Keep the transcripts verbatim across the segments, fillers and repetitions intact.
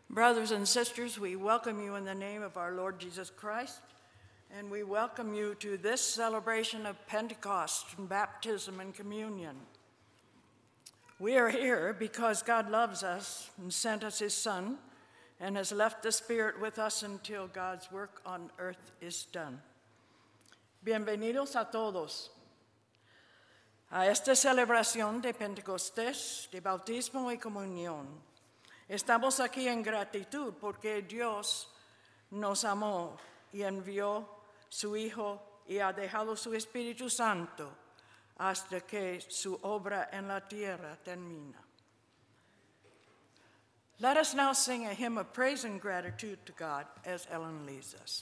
Brothers and sisters, we welcome you in the name of our Lord Jesus Christ, and we welcome you to this celebration of Pentecost, and baptism, and communion. We are here because God loves us and sent us his Son and has left the Spirit with us until God's work on earth is done. Bienvenidos a todos a esta celebración de Pentecostés, de bautismo y comunión. Estamos aquí en gratitud porque Dios nos amó y envió su Hijo y ha dejado su Espíritu Santo hasta que su obra en la tierra termina. Let us now sing a hymn of praise and gratitude to God as Ellen leads us.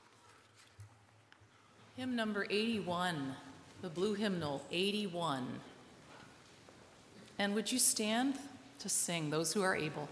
Hymn number eighty-one, the blue hymnal, eighty-one. And would you stand to sing, those who are able?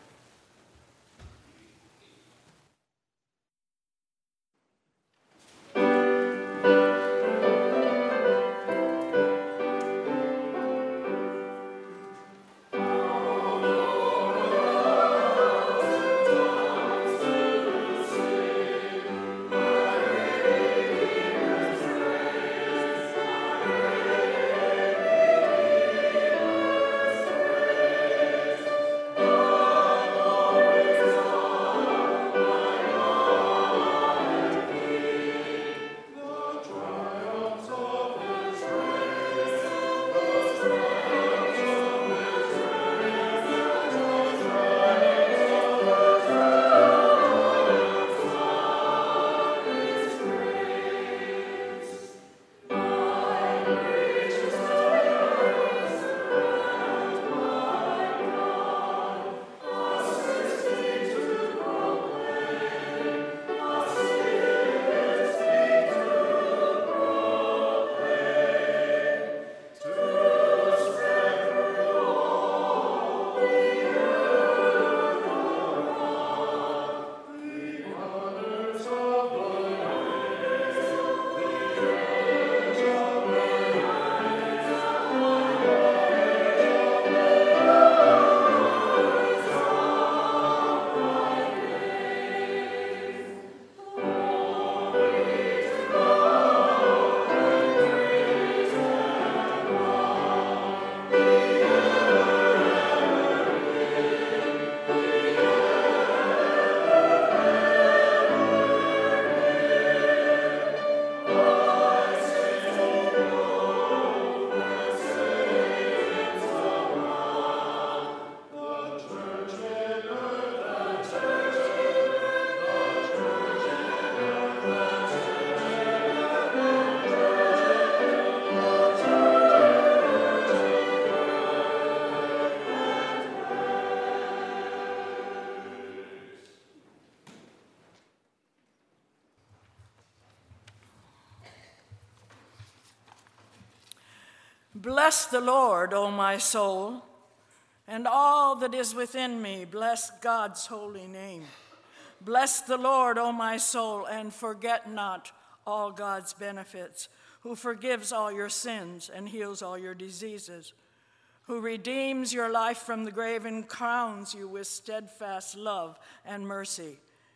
Bless the Lord, O my soul, and all that is within me, bless God's holy name. Bless the Lord, O my soul, and forget not all God's benefits, who forgives all your sins and heals all your diseases, who redeems your life from the grave and crowns you with steadfast love and mercy.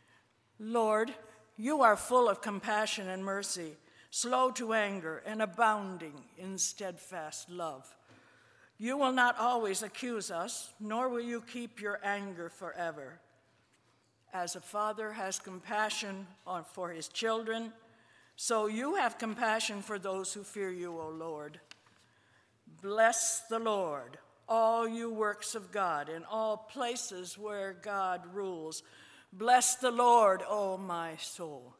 Lord, you are full of compassion and mercy, slow to anger, and abounding in steadfast love. You will not always accuse us, nor will you keep your anger forever. As a father has compassion on, for his children, so you have compassion for those who fear you, O Lord. Bless the Lord, all you works of God, in all places where God rules. Bless the Lord, O my soul.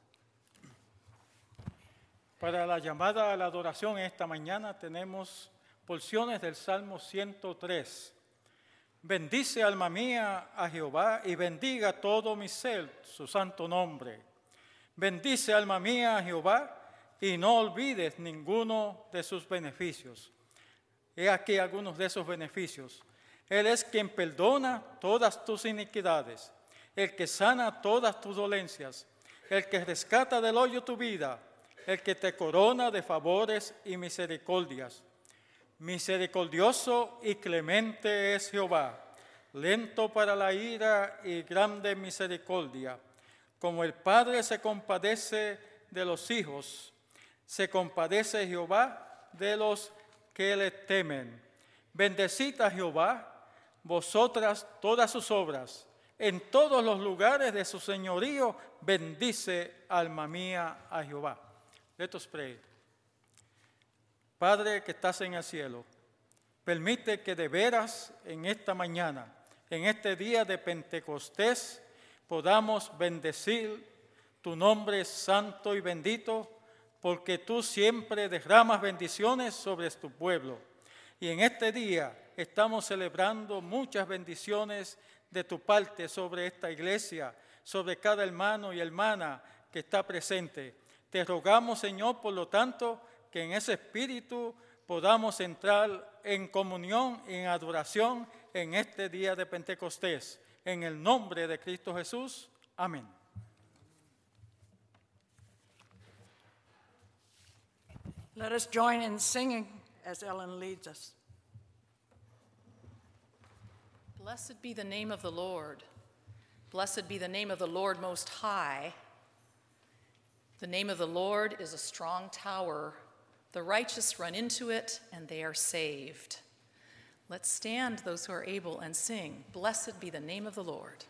Para la llamada a la adoración esta mañana tenemos porciones del Salmo ciento tres. Bendice alma mía a Jehová y bendiga todo mi ser su santo nombre. Bendice alma mía a Jehová y no olvides ninguno de sus beneficios. He aquí algunos de esos beneficios. Él es quien perdona todas tus iniquidades, el que sana todas tus dolencias, el que rescata del hoyo tu vida, el que te corona de favores y misericordias. Misericordioso y clemente es Jehová, lento para la ira y grande en misericordia. Como el Padre se compadece de los hijos, se compadece Jehová de los que le temen. Bendecid a Jehová, vosotras todas sus obras. En todos los lugares de su señorío, bendice, alma mía, a Jehová. Let us pray. Padre que estás en el cielo, permite que de veras en esta mañana, en este día de Pentecostés, podamos bendecir tu nombre santo y bendito, porque tú siempre derramas bendiciones sobre tu pueblo. Y en este día estamos celebrando muchas bendiciones de tu parte sobre esta iglesia, sobre cada hermano y hermana que está presente. Te rogamos, Señor, por lo tanto, que en ese espíritu podamos entrar en comunión, en adoración en este día de Pentecostés. En el nombre de Cristo Jesús. Amén. Let us join in singing as Ellen leads us. Blessed be the name of the Lord. Blessed be the name of the Lord Most High. The name of the Lord is a strong tower. The righteous run into it, and they are saved. Let's stand, those who are able, and sing, Blessed be the name of the Lord.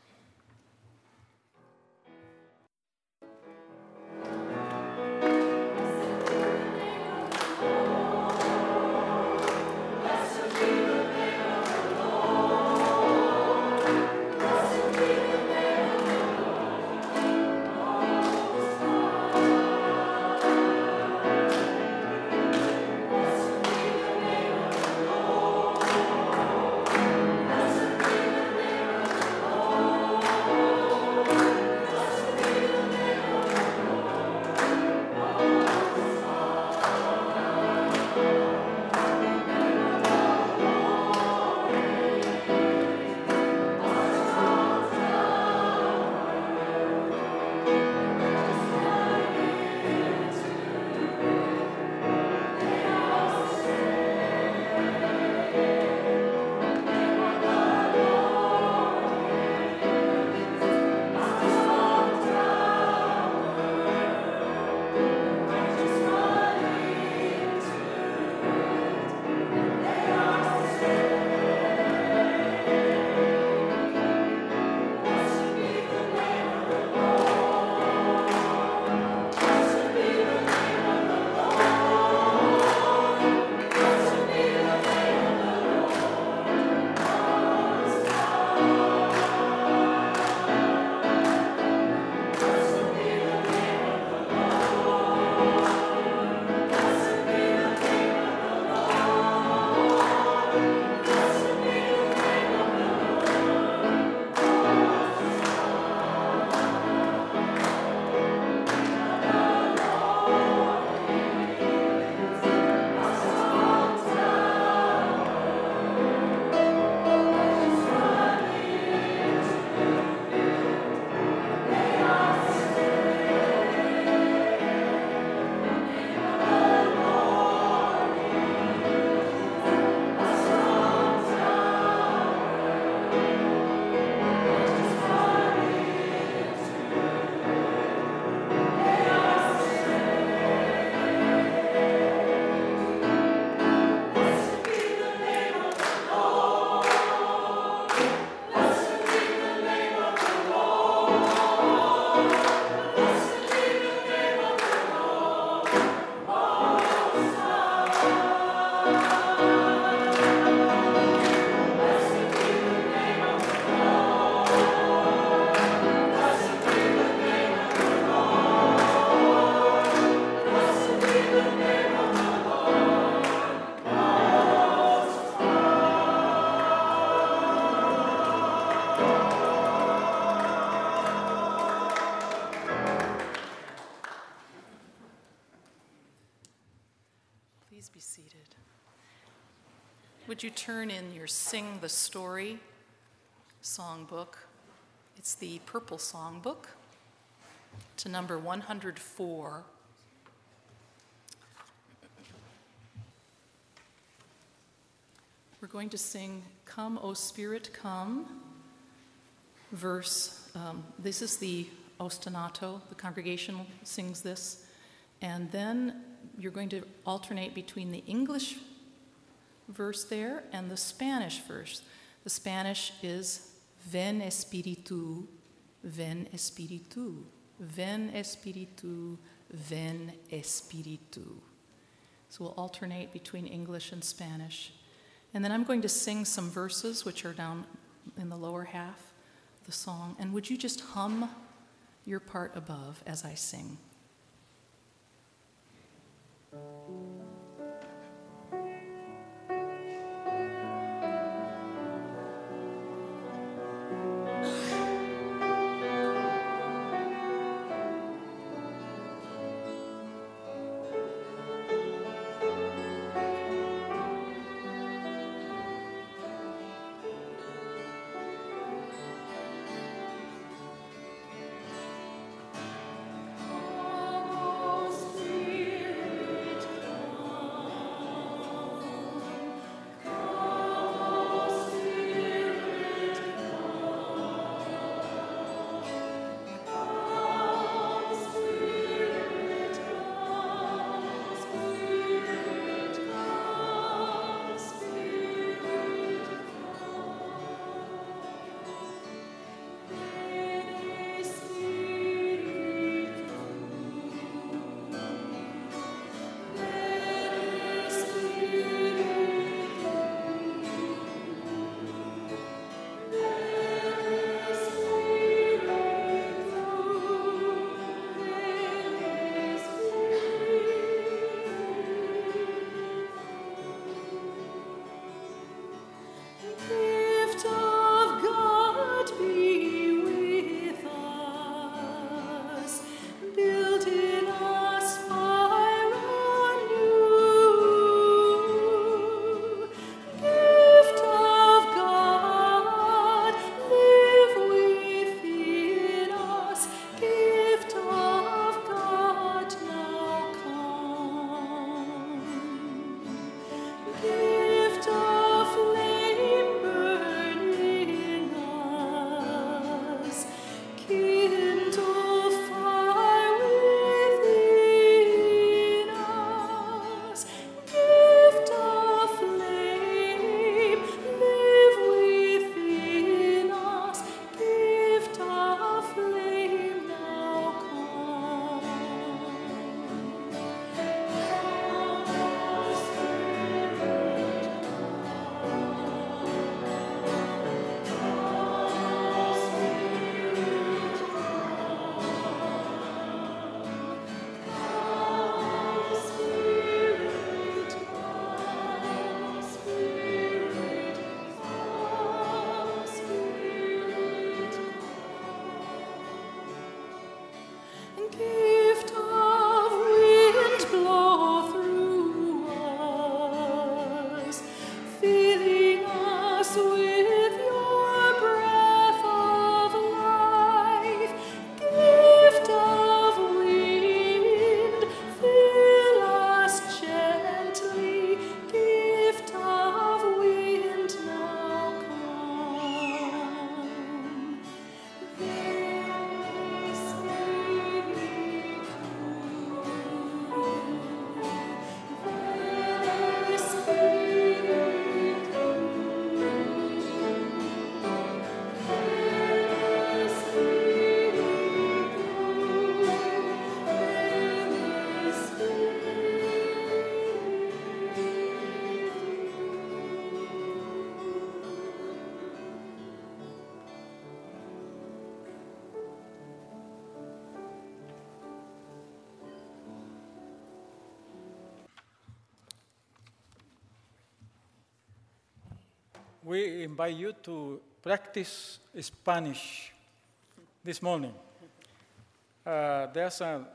Please be seated. Would you turn in your Sing the Story songbook? It's the Purple Songbook to number one hundred four. We're going to sing Come, O Spirit, Come, verse, um, this is the ostinato, the congregation sings this, and then you're going to alternate between the English verse there and the Spanish verse. The Spanish is Ven Espíritu, Ven Espíritu, Ven Espíritu, Ven Espíritu. So we'll alternate between English and Spanish. And then I'm going to sing some verses which are down in the lower half of the song. And would you just hum your part above as I sing? We invite you to practice Spanish this morning. Uh, there's an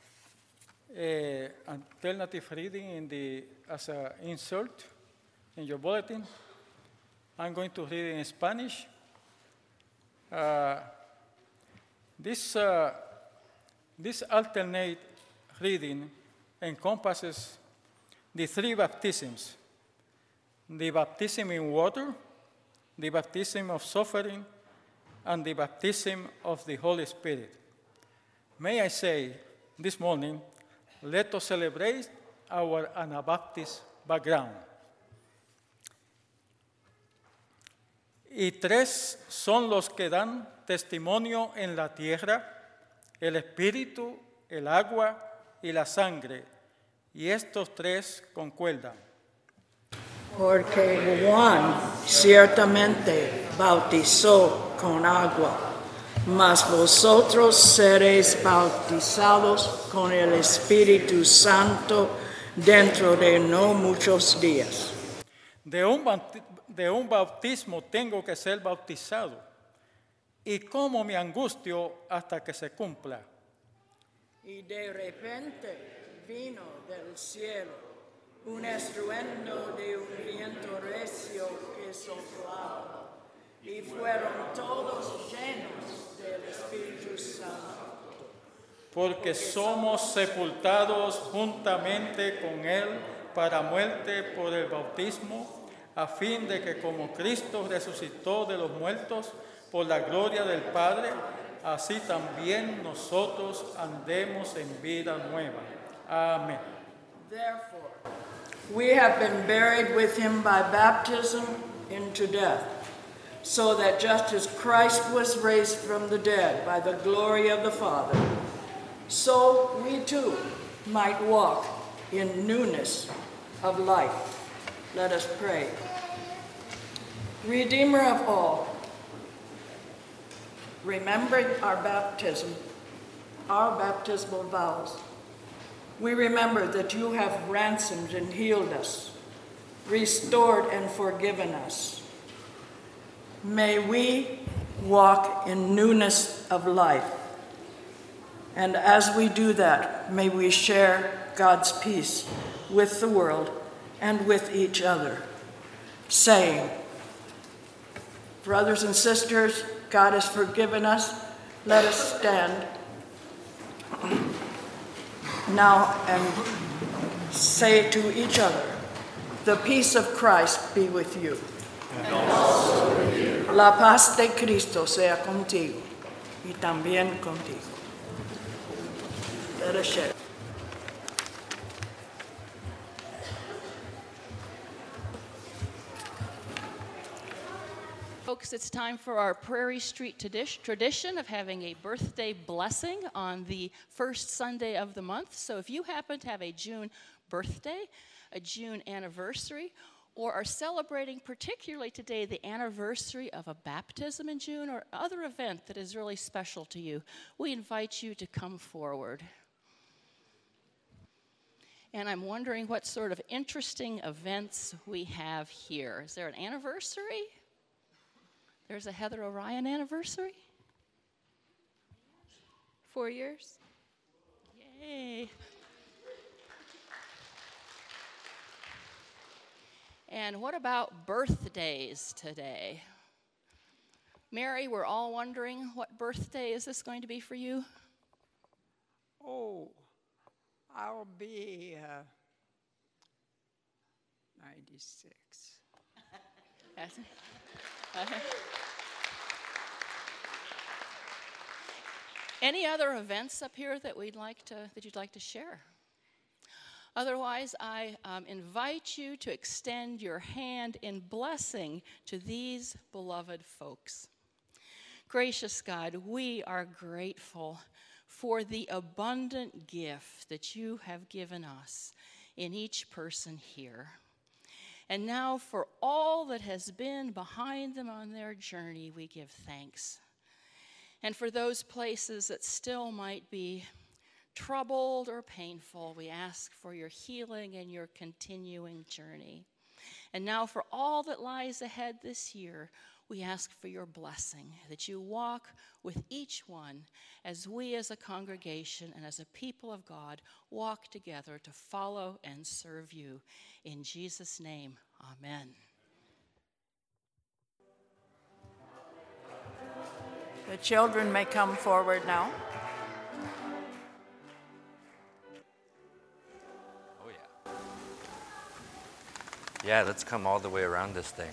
alternative reading in the, as an insert in your bulletin. I'm going to read in Spanish. Uh, this, uh, this alternate reading encompasses the three baptisms, the baptism in water, the baptism of suffering, and the baptism of the Holy Spirit. May I say this morning, let us celebrate our Anabaptist background. Y tres son los que dan testimonio en la tierra, el espíritu, el agua y la sangre, y estos tres concuerdan. Porque Juan ciertamente bautizó con agua, mas vosotros seréis bautizados con el Espíritu Santo dentro de no muchos días. De un, de un bautismo tengo que ser bautizado, y cómo me angustio hasta que se cumpla. Y de repente vino del cielo un estruendo de un viento recio que soplaba, y fueron todos llenos del Espíritu Santo. Porque somos sepultados juntamente con Él para muerte por el bautismo, a fin de que como Cristo resucitó de los muertos por la gloria del Padre, así también nosotros andemos en vida nueva. Amén. Therefore, we have been buried with him by baptism into death, so that just as Christ was raised from the dead by the glory of the Father, so we too might walk in newness of life. Let us pray. Redeemer of all, remembering our baptism, our baptismal vows, we remember that you have ransomed and healed us, restored and forgiven us. May we walk in newness of life. And as we do that, may we share God's peace with the world and with each other, saying, brothers and sisters, God has forgiven us. Let us stand now and say to each other, the peace of Christ be with you. And also with you. La paz de Cristo sea contigo y también contigo. Let us share. Folks, it's time for our Prairie Street tradition of having a birthday blessing on the first Sunday of the month. So if you happen to have a June birthday, a June anniversary, or are celebrating particularly today the anniversary of a baptism in June or other event that is really special to you, we invite you to come forward. And I'm wondering what sort of interesting events we have here. Is there an anniversary? There's a Heather Orion anniversary? Four years. Yay. And what about birthdays today? Mary, we're all wondering, what birthday is this going to be for you? Oh, I'll be uh, ninety-six. uh-huh. Any other events up here that we'd like to that you'd like to share? Otherwise, I um, invite you to extend your hand in blessing to these beloved folks. Gracious God, we are grateful for the abundant gift that you have given us in each person here. And now for all that has been behind them on their journey, we give thanks. And for those places that still might be troubled or painful, we ask for your healing and your continuing journey. And now for all that lies ahead this year, we ask for your blessing, that you walk with each one as we as a congregation and as a people of God walk together to follow and serve you. In Jesus' name, amen. The children may come forward now. Yeah, let's come all the way around this thing.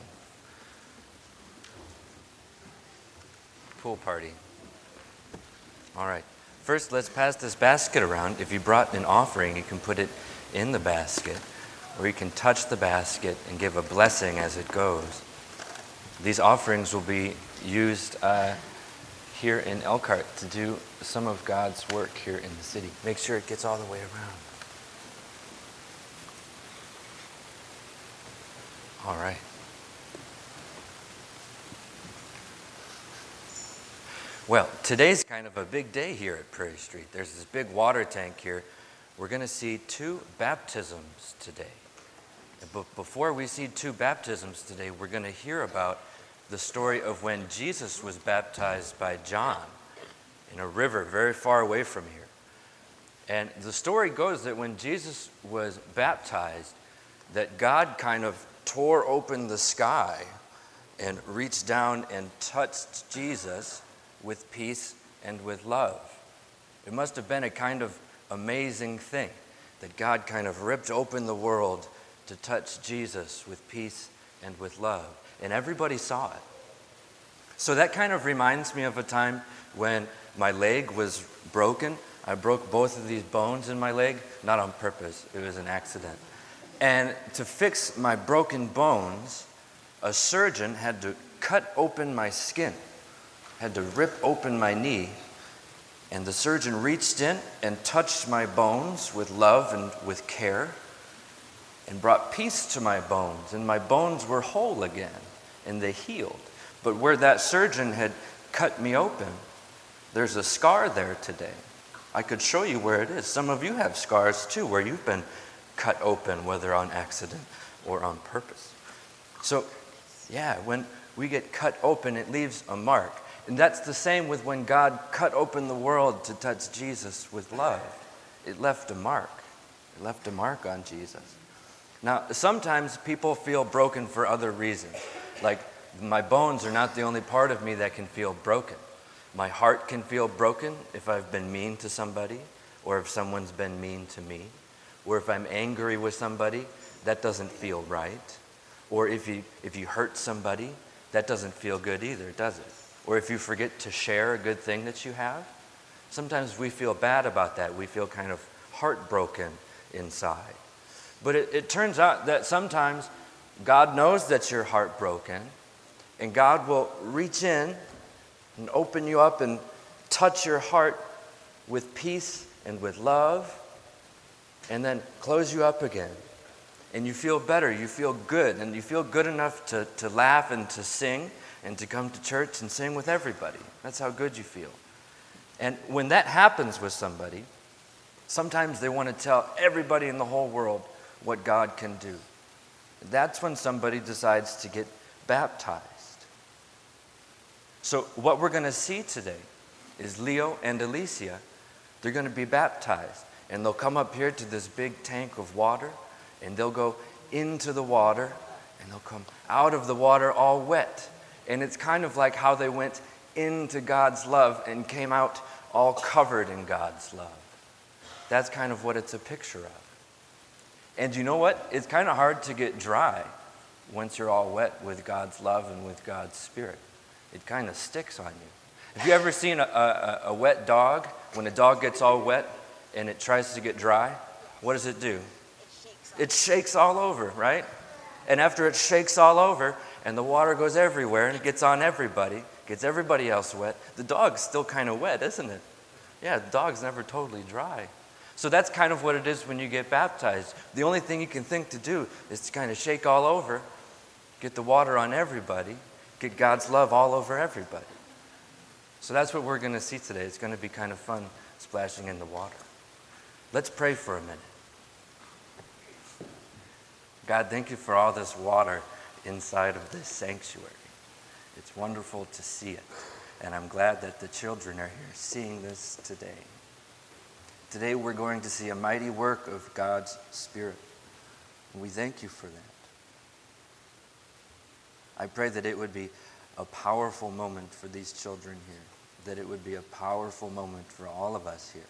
Pool party. All right. First, let's pass this basket around. If you brought an offering, you can put it in the basket, or you can touch the basket and give a blessing as it goes. These offerings will be used uh, here in Elkhart to do some of God's work here in the city. Make sure it gets all the way around. All right. Well, today's kind of a big day here at Prairie Street. There's this big water tank here. We're going to see two baptisms today. But before we see two baptisms today, we're going to hear about the story of when Jesus was baptized by John in a river very far away from here. And the story goes that when Jesus was baptized, that God kind of tore open the sky and reached down and touched Jesus with peace and with love. It must have been a kind of amazing thing that God kind of ripped open the world to touch Jesus with peace and with love. And everybody saw it. So that kind of reminds me of a time when my leg was broken. I broke both of these bones in my leg, not on purpose, it was an accident. And to fix my broken bones, a surgeon had to cut open my skin, had to rip open my knee, and the surgeon reached in and touched my bones with love and with care and brought peace to my bones, and my bones were whole again, and they healed. But where that surgeon had cut me open, there's a scar there today. I could show you where it is. Some of you have scars too, where you've been cut open, whether on accident or on purpose. So, yeah, when we get cut open, it leaves a mark. And that's the same with when God cut open the world to touch Jesus with love. It left a mark. It left a mark on Jesus. Now, sometimes people feel broken for other reasons. Like, my bones are not the only part of me that can feel broken. My heart can feel broken if I've been mean to somebody, or if someone's been mean to me. Or if I'm angry with somebody, that doesn't feel right. Or if you, if you hurt somebody, that doesn't feel good either, does it? Or if you forget to share a good thing that you have, sometimes we feel bad about that. We feel kind of heartbroken inside. But it, it turns out that sometimes God knows that you're heartbroken, and God will reach in and open you up and touch your heart with peace and with love, and then close you up again. And you feel better, you feel good, and you feel good enough to, to laugh and to sing and to come to church and sing with everybody. That's how good you feel. And when that happens with somebody, sometimes they want to tell everybody in the whole world what God can do. That's when somebody decides to get baptized. So what we're going to see today is Leo and Alicia. They're going to be baptized. And they'll come up here to this big tank of water, and they'll go into the water, and they'll come out of the water all wet. And it's kind of like how they went into God's love and came out all covered in God's love. That's kind of what it's a picture of. And you know what? It's kind of hard to get dry once you're all wet with God's love and with God's Spirit. It kind of sticks on you. Have you ever seen a, a, a wet dog? When a dog gets all wet and it tries to get dry, what does it do? It shakes all over, right? And after it shakes all over and the water goes everywhere and it gets on everybody, gets everybody else wet, the dog's still kind of wet, isn't it? Yeah, the dog's never totally dry. So that's kind of what it is when you get baptized. The only thing you can think to do is to kind of shake all over, get the water on everybody, get God's love all over everybody. So that's what we're going to see today. It's going to be kind of fun splashing in the water. Let's pray for a minute. God, thank you for all this water inside of this sanctuary. It's wonderful to see it. And I'm glad that the children are here seeing this today. Today we're going to see a mighty work of God's Spirit. And we thank you for that. I pray that it would be a powerful moment for these children here, that it would be a powerful moment for all of us here.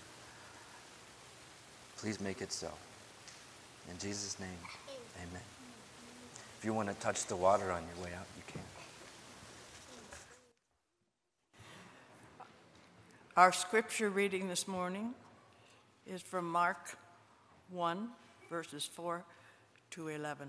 Please make it so. In Jesus' name, amen. you want to touch the water on your way out, you can. Our scripture reading this morning is from Mark one, verses four to eleven.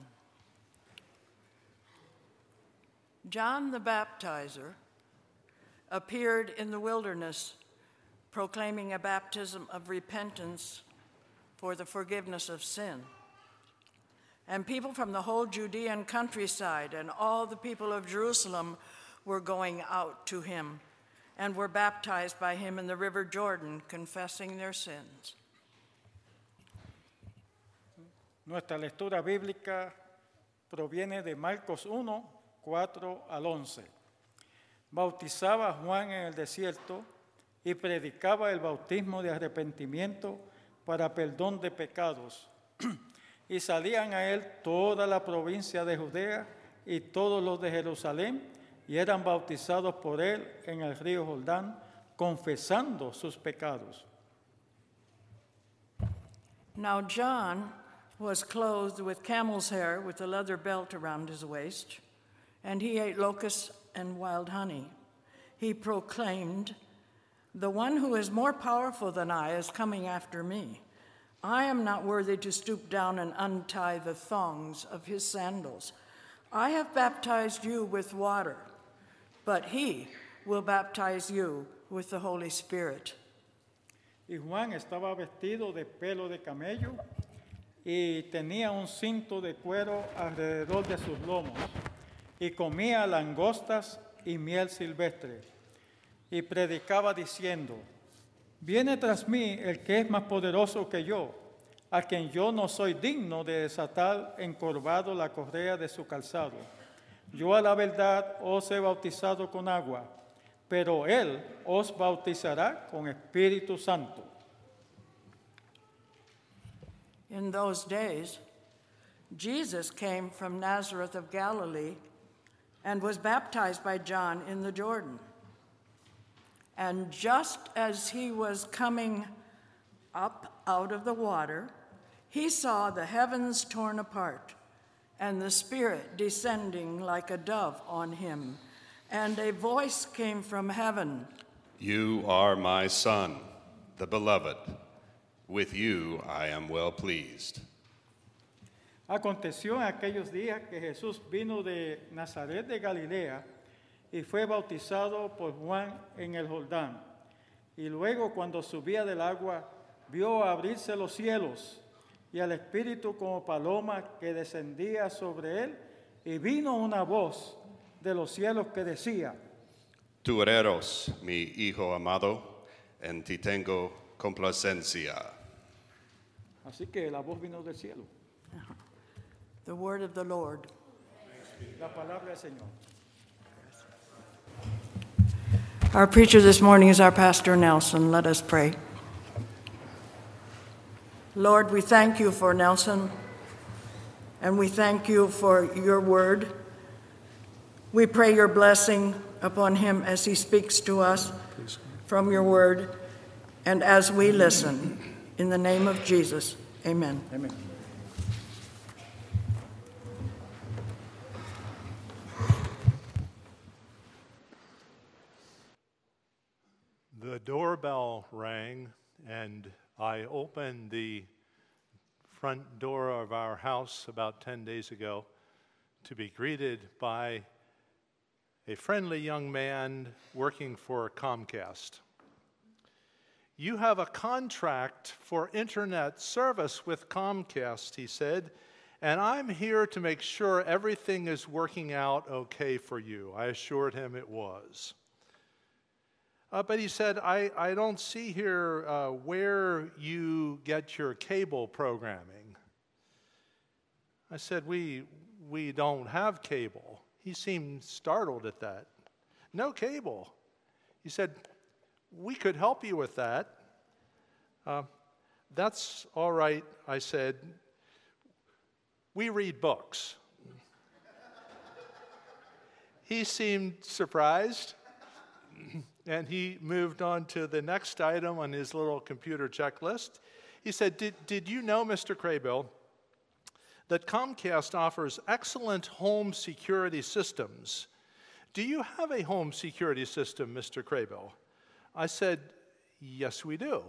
John the Baptizer appeared in the wilderness, proclaiming a baptism of repentance for the forgiveness of sin. And people from the whole Judean countryside and all the people of Jerusalem were going out to him and were baptized by him in the river Jordan, confessing their sins. Nuestra lectura bíblica proviene de Marcos uno, cuatro al once. Bautizaba a Juan en el desierto y predicaba el bautismo de arrepentimiento para perdón de pecados. Y salían a él toda la provincia de Judea y todos los de Jerusalén, y eran bautizados por él en el río Jordán, confesando sus pecados. Now John was clothed with camel's hair with a leather belt around his waist, and he ate locusts and wild honey. He proclaimed, "The one who is more powerful than I is coming after me. I am not worthy to stoop down and untie the thongs of his sandals. I have baptized you with water, but he will baptize you with the Holy Spirit." Y Juan estaba vestido de pelo de camello y tenía un cinto de cuero alrededor de sus lomos, y comía langostas y miel silvestre, y predicaba diciendo, «Viene tras mí el que es más poderoso que yo, a quien yo no soy digno de desatar encorvado la correa de su calzado. Yo a la verdad os he bautizado con agua, pero él os bautizará con Espíritu Santo». In those days, Jesus came from Nazareth of Galilee and was baptized by John in the Jordan. And just as he was coming up out of the water, he saw the heavens torn apart and the Spirit descending like a dove on him. And a voice came from heaven. You are my Son, the beloved. With you I am well pleased. Aconteció en aquellos días que Jesús vino de Nazaret de Galilea y fue bautizado por Juan en el Jordán. Y luego, cuando subía del agua, vio abrirse los cielos y al Espíritu como paloma que descendía sobre él, y vino una voz de los cielos que decía, Tú eres mi Hijo amado, en ti tengo complacencia. Así que la voz vino del cielo. The word of the Lord. La palabra del Señor. Our preacher this morning is our Pastor Nelson. Let us pray. Lord, we thank you for Nelson, and we thank you for your word. We pray your blessing upon him as he speaks to us from your word and as we listen. In the name of Jesus, amen. Amén. The doorbell rang, and I opened the front door of our house about ten days ago to be greeted by a friendly young man working for Comcast. You have a contract for internet service with Comcast, he said, and I'm here to make sure everything is working out okay for you. I assured him it was. Uh, but he said, I, I don't see here uh, where you get your cable programming. I said, we, we don't have cable. He seemed startled at that. No cable. He said, we could help you with that. Uh, that's all right, I said. We read books. He seemed surprised. And he moved on to the next item on his little computer checklist. He said, did, did you know, Mister Craybill, that Comcast offers excellent home security systems. Do you have a home security system, Mister Craybill? I said, yes, we do.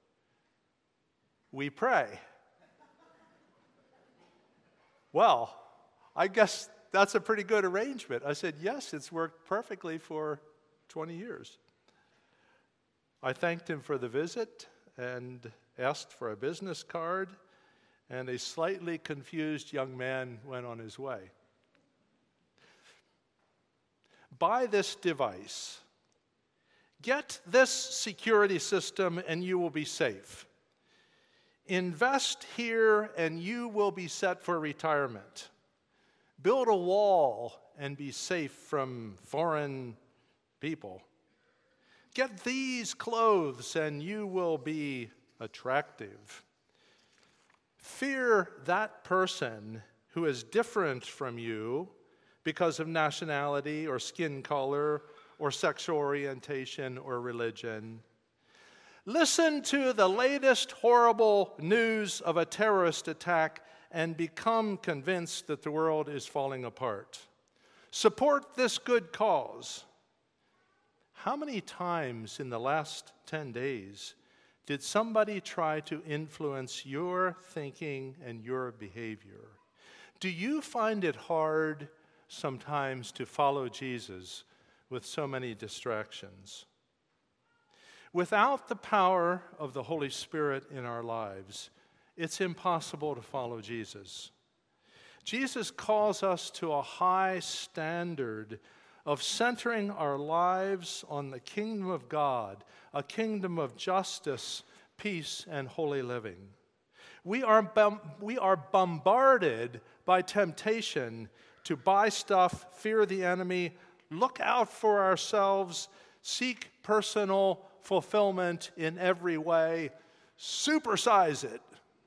We pray. Well, I guess that's a pretty good arrangement. I said, yes, it's worked perfectly for twenty years. I thanked him for the visit and asked for a business card, and a slightly confused young man went on his way. Buy this device. Get this security system and you will be safe. Invest here and you will be set for retirement. Build a wall and be safe from foreign people. Get these clothes and you will be attractive. Fear that person who is different from you because of nationality or skin color or sexual orientation or religion. Listen to the latest horrible news of a terrorist attack and become convinced that the world is falling apart. Support this good cause. How many times in the last ten days did somebody try to influence your thinking and your behavior? Do you find it hard sometimes to follow Jesus with so many distractions? Without the power of the Holy Spirit in our lives, it's impossible to follow Jesus. Jesus calls us to a high standard of centering our lives on the kingdom of God, a kingdom of justice, peace, and holy living. We are, bom- we are bombarded by temptation to buy stuff, fear the enemy, look out for ourselves, seek personal fulfillment in every way, supersize it.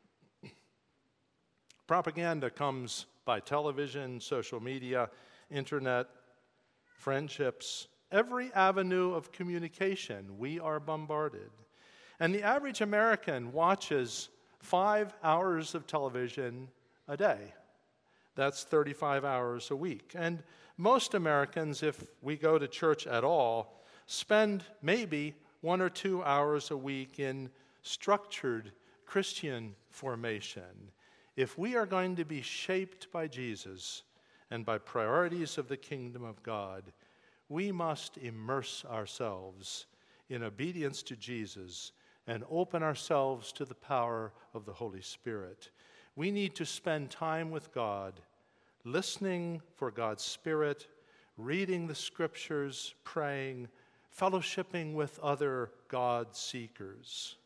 Propaganda comes by television, social media, internet, friendships, every avenue of communication. We are bombarded. And the average American watches five hours of television a day. That's thirty-five hours a week. And most Americans, if we go to church at all, spend maybe one or two hours a week in structured Christian formation. If we are going to be shaped by Jesus and by priorities of the kingdom of God, we must immerse ourselves in obedience to Jesus and open ourselves to the power of the Holy Spirit. We need to spend time with God, listening for God's Spirit, reading the Scriptures, praying, fellowshipping with other God seekers.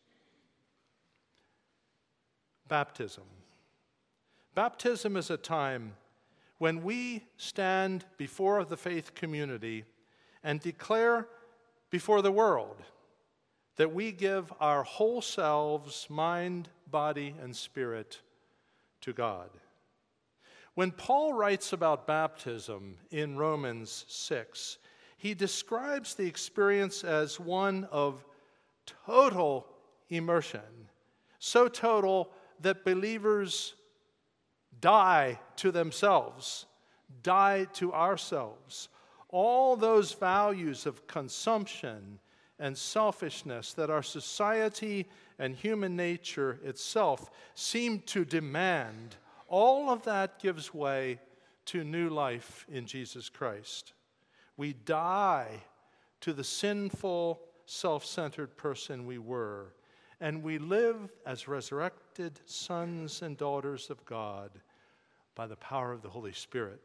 Baptism. Baptism is a time when we stand before the faith community and declare before the world that we give our whole selves, mind, body, and spirit to God. When Paul writes about baptism in Romans six, he describes the experience as one of total immersion, so total that believers die to themselves, die to ourselves. All those values of consumption and selfishness that our society and human nature itself seem to demand, all of that gives way to new life in Jesus Christ. We die to the sinful, self-centered person we were, and we live as resurrected sons and daughters of God by the power of the Holy Spirit.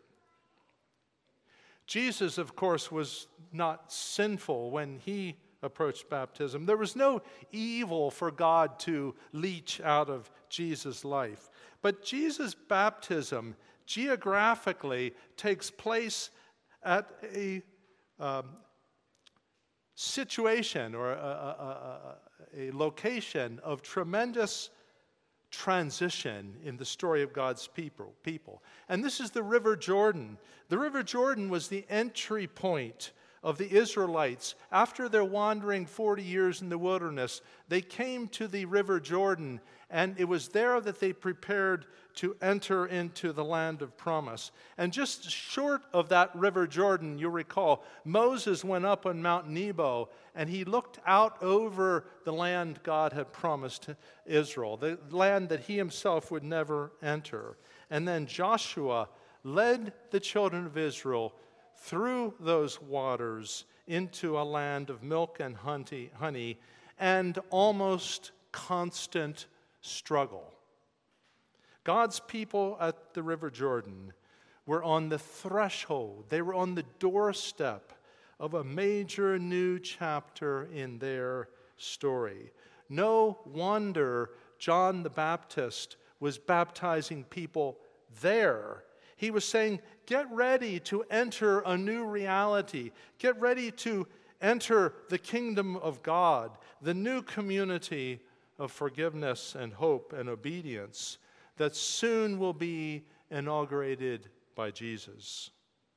Jesus, of course, was not sinful when he approached baptism. There was no evil for God to leach out of Jesus' life. But Jesus' baptism geographically takes place at a um, situation or a, a, a, a location of tremendous transition in the story of God's people, people. And this is the River Jordan. The River Jordan was the entry point of the Israelites. After their wandering forty years in the wilderness, they came to the river Jordan, and it was there that they prepared to enter into the land of promise. And just short of that river Jordan, you'll recall, Moses went up on Mount Nebo, and he looked out over the land God had promised Israel, the land that he himself would never enter. And then Joshua led the children of Israel through those waters into a land of milk and honey and almost constant struggle. God's people at the River Jordan were on the threshold. They were on the doorstep of a major new chapter in their story. No wonder John the Baptist was baptizing people there. He was saying, get ready to enter a new reality. Get ready to enter the kingdom of God, the new community of forgiveness and hope and obedience that soon will be inaugurated by Jesus.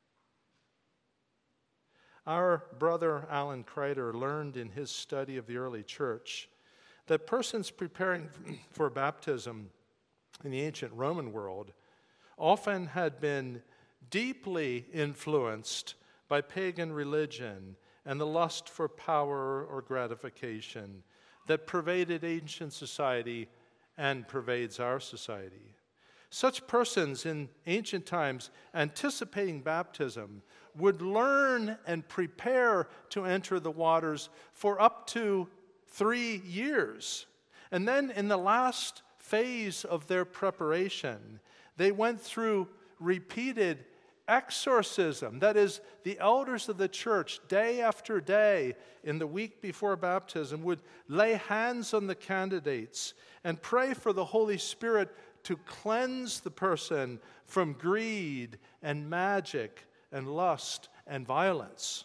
Our brother Alan Kreider learned in his study of the early church that persons preparing for baptism in the ancient Roman world often had been deeply influenced by pagan religion and the lust for power or gratification that pervaded ancient society and pervades our society. Such persons in ancient times, anticipating baptism, would learn and prepare to enter the waters for up to three years. And then in the last phase of their preparation, they went through repeated exorcism. That is, the elders of the church, day after day, in the week before baptism, would lay hands on the candidates and pray for the Holy Spirit to cleanse the person from greed and magic and lust and violence.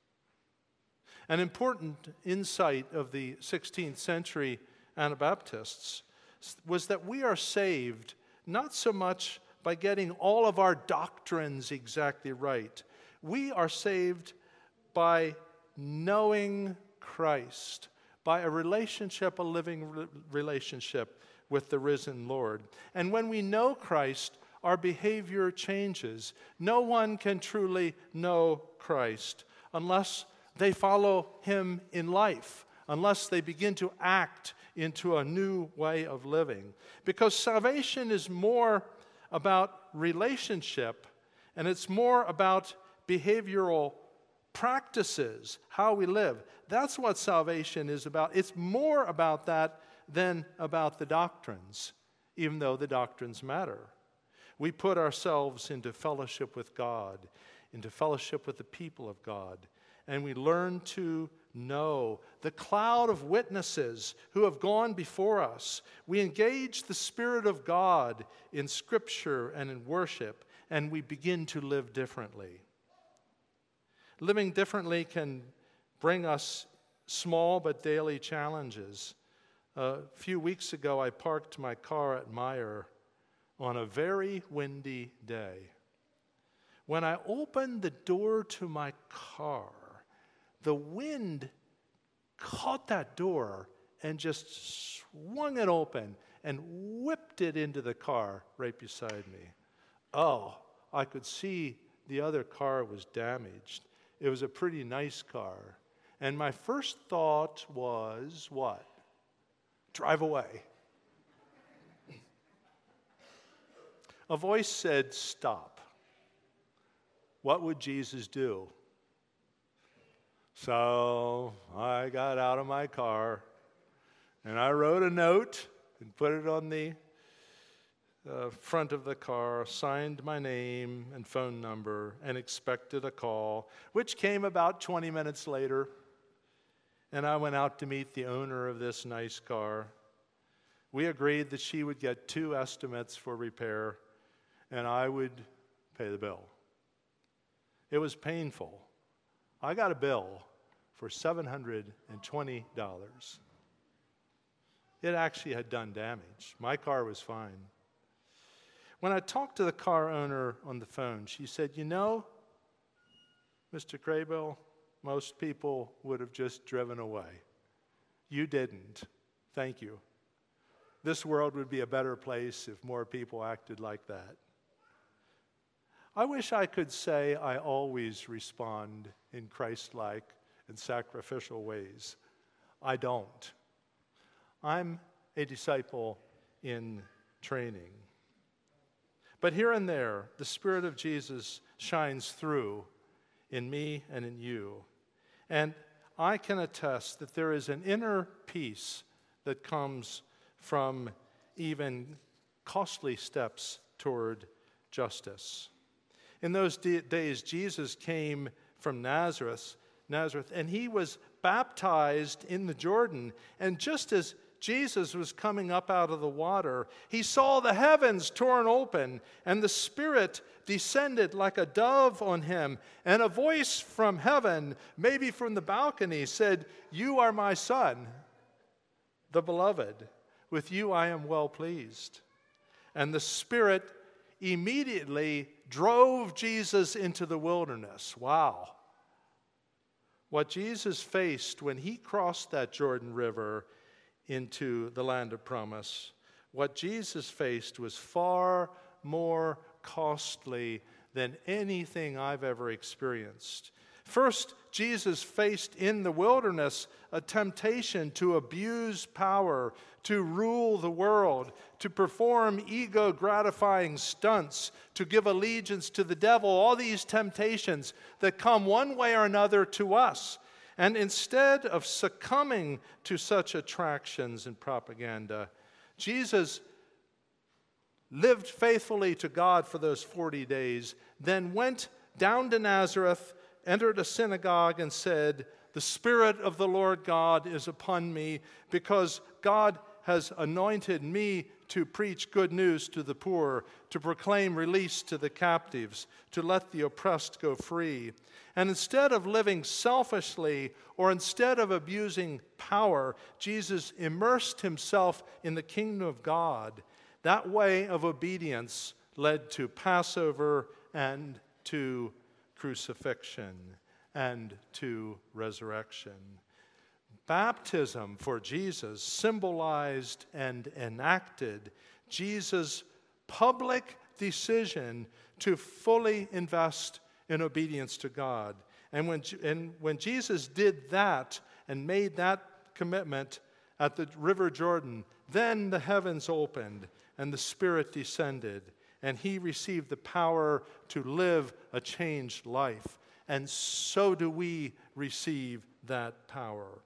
An important insight of the sixteenth century Anabaptists was that we are saved not so much by getting all of our doctrines exactly right. We are saved by knowing Christ, by a relationship, a living re- relationship with the risen Lord. And when we know Christ, our behavior changes. No one can truly know Christ unless they follow him in life, unless they begin to act into a new way of living. Because salvation is more about relationship, and it's more about behavioral practices, how we live. That's what salvation is about. It's more about that than about the doctrines, even though the doctrines matter. We put ourselves into fellowship with God, into fellowship with the people of God, and we learn to know the cloud of witnesses who have gone before us. We engage the Spirit of God in Scripture and in worship, and we begin to live differently. Living differently can bring us small but daily challenges. A few weeks ago, I parked my car at Meijer on a very windy day. When I opened the door to my car, the wind caught that door and just swung it open and whipped it into the car right beside me. Oh, I could see the other car was damaged. It was a pretty nice car. And my first thought was, what? Drive away. A voice said, stop. What would Jesus do? So I got out of my car and I wrote a note and put it on the uh, front of the car, signed my name and phone number, and expected a call, which came about twenty minutes later. And I went out to meet the owner of this nice car. We agreed that she would get two estimates for repair, and I would pay the bill. It was painful. I got a bill for seven hundred twenty dollars. It actually had done damage. My car was fine. When I talked to the car owner on the phone, she said, you know, Mister Craybill, most people would have just driven away. You didn't. Thank you. This world would be a better place if more people acted like that. I wish I could say I always respond in Christ-like and sacrificial ways. I don't. I'm a disciple in training. But here and there, the Spirit of Jesus shines through in me and in you. And I can attest that there is an inner peace that comes from even costly steps toward justice. In those d- days, Jesus came from Nazareth, Nazareth, and he was baptized in the Jordan. And just as Jesus was coming up out of the water, he saw the heavens torn open, and the Spirit descended like a dove on him. And a voice from heaven, maybe from the balcony, said, "You are my Son, the beloved. With you I am well pleased." And the Spirit immediately drove Jesus into the wilderness. Wow. What Jesus faced when he crossed that Jordan River into the land of promise, what Jesus faced was far more costly than anything I've ever experienced. First, Jesus faced in the wilderness a temptation to abuse power, to rule the world, to perform ego-gratifying stunts, to give allegiance to the devil, all these temptations that come one way or another to us. And instead of succumbing to such attractions and propaganda, Jesus lived faithfully to God for those forty days, then went down to Nazareth, entered a synagogue, and said, "The Spirit of the Lord God is upon me, because God has anointed me to preach good news to the poor, to proclaim release to the captives, to let the oppressed go free." And instead of living selfishly or instead of abusing power, Jesus immersed himself in the kingdom of God. That way of obedience led to Passover and to crucifixion and to resurrection. Baptism for Jesus symbolized and enacted Jesus' public decision to fully invest in obedience to God. And when, and when Jesus did that and made that commitment at the River Jordan, then the heavens opened and the Spirit descended, and he received the power to live a changed life. And so do we receive that power.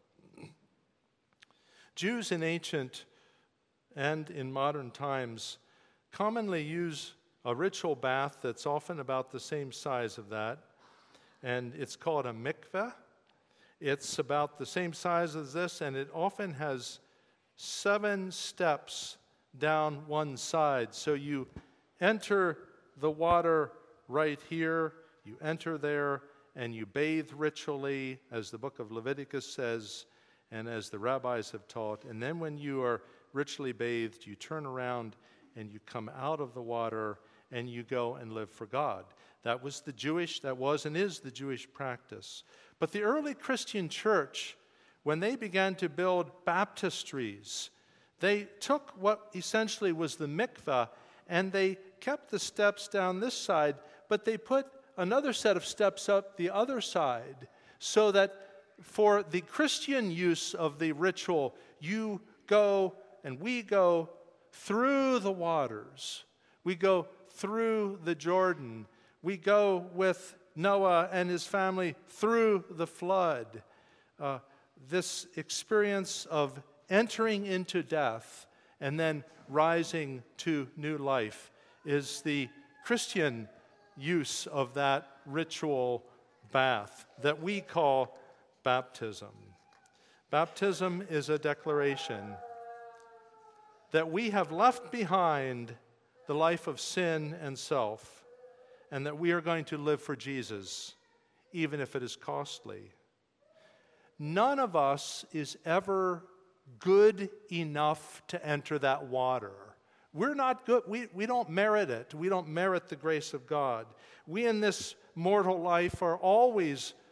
Jews in ancient and in modern times commonly use a ritual bath that's often about the same size of that, and it's called a mikveh. It's about the same size as this, and it often has seven steps down one side. So you enter the water right here, you enter there, and you bathe ritually, as the book of Leviticus says, and as the rabbis have taught. And then when you are ritually bathed, you turn around and you come out of the water and you go and live for God. That was the Jewish, that was and is the Jewish practice. But the early Christian church, when they began to build baptistries, they took what essentially was the mikveh and they kept the steps down this side, but they put another set of steps up the other side, so that for the Christian use of the ritual, you go and we go through the waters. We go through the Jordan. We go with Noah and his family through the flood. Uh, this experience of entering into death and then rising to new life is the Christian use of that ritual bath that we call baptism. Baptism is a declaration that we have left behind the life of sin and self, and that we are going to live for Jesus, even if it is costly. None of us is ever good enough to enter that water. We're not good. We, we don't merit it. We don't merit the grace of God. We in this mortal life are always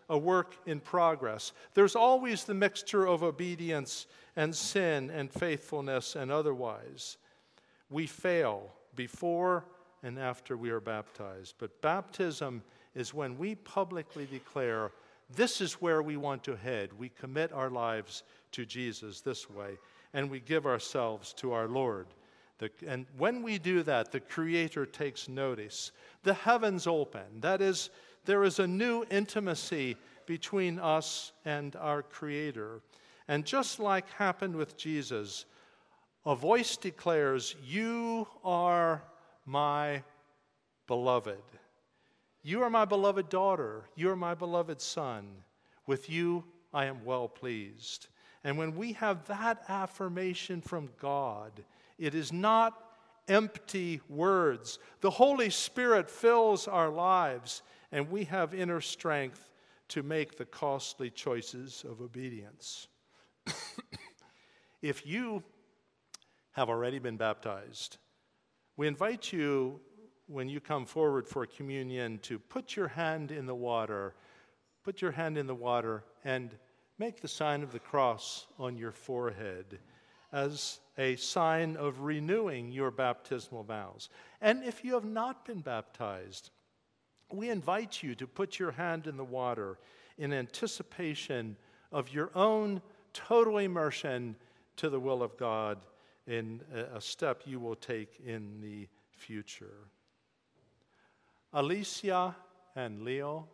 a work in progress. There's always the mixture of obedience and sin and faithfulness and otherwise. We fail before and after we are baptized. But baptism is when we publicly declare, this is where we want to head. We commit our lives to Jesus this way, and we give ourselves to our Lord. The, and when we do that, the Creator takes notice. The heavens open. That is, there is a new intimacy between us and our Creator. And just like happened with Jesus, a voice declares, you are my beloved. You are my beloved daughter. You are my beloved son. With you I am well pleased. And when we have that affirmation from God, it is not empty words. The Holy Spirit fills our lives, and we have inner strength to make the costly choices of obedience. If you have already been baptized, we invite you, when you come forward for communion, to put your hand in the water, put your hand in the water and make the sign of the cross on your forehead as a sign of renewing your baptismal vows. And if you have not been baptized, we invite you to put your hand in the water in anticipation of your own total immersion to the will of God in a step you will take in the future. Alicia and Leo,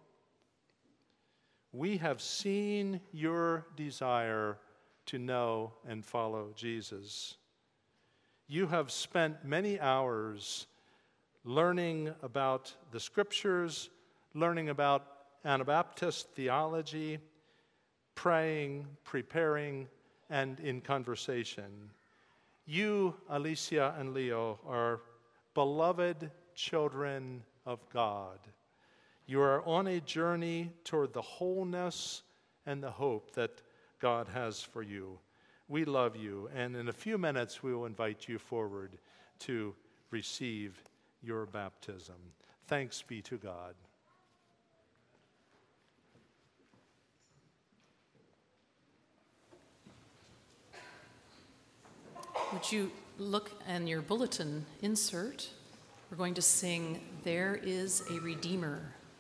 we have seen your desire to know and follow Jesus. You have spent many hours learning about the Scriptures, learning about Anabaptist theology, praying, preparing, and in conversation. You, Alicia and Leo, are beloved children of God. You are on a journey toward the wholeness and the hope that God has for you. We love you, and in a few minutes we will invite you forward to receive your baptism. Thanks be to God. Would you look in your bulletin insert? We're going to sing, There is a Redeemer.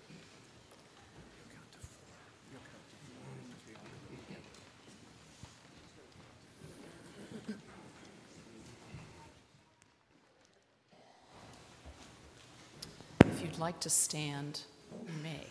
If you'd like to stand, you may.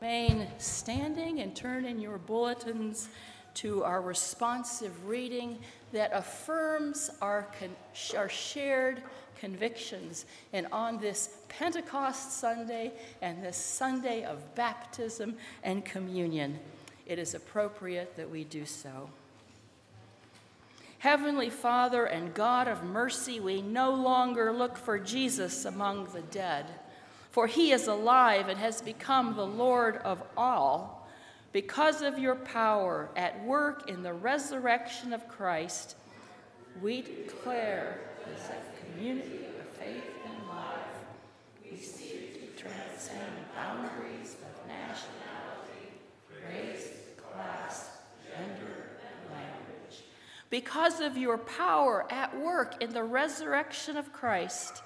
Remain standing and turn in your bulletins to our responsive reading that affirms our, con- our shared convictions. And on this Pentecost Sunday and this Sunday of baptism and communion, it is appropriate that we do so. Heavenly Father and God of mercy, we no longer look for Jesus among the dead, for he is alive and has become the Lord of all. Because of your power at work in the resurrection of Christ, we declare as a community of faith and life, we seek to transcend boundaries of nationality, race, class, gender, and language. Because of your power at work in the resurrection of Christ,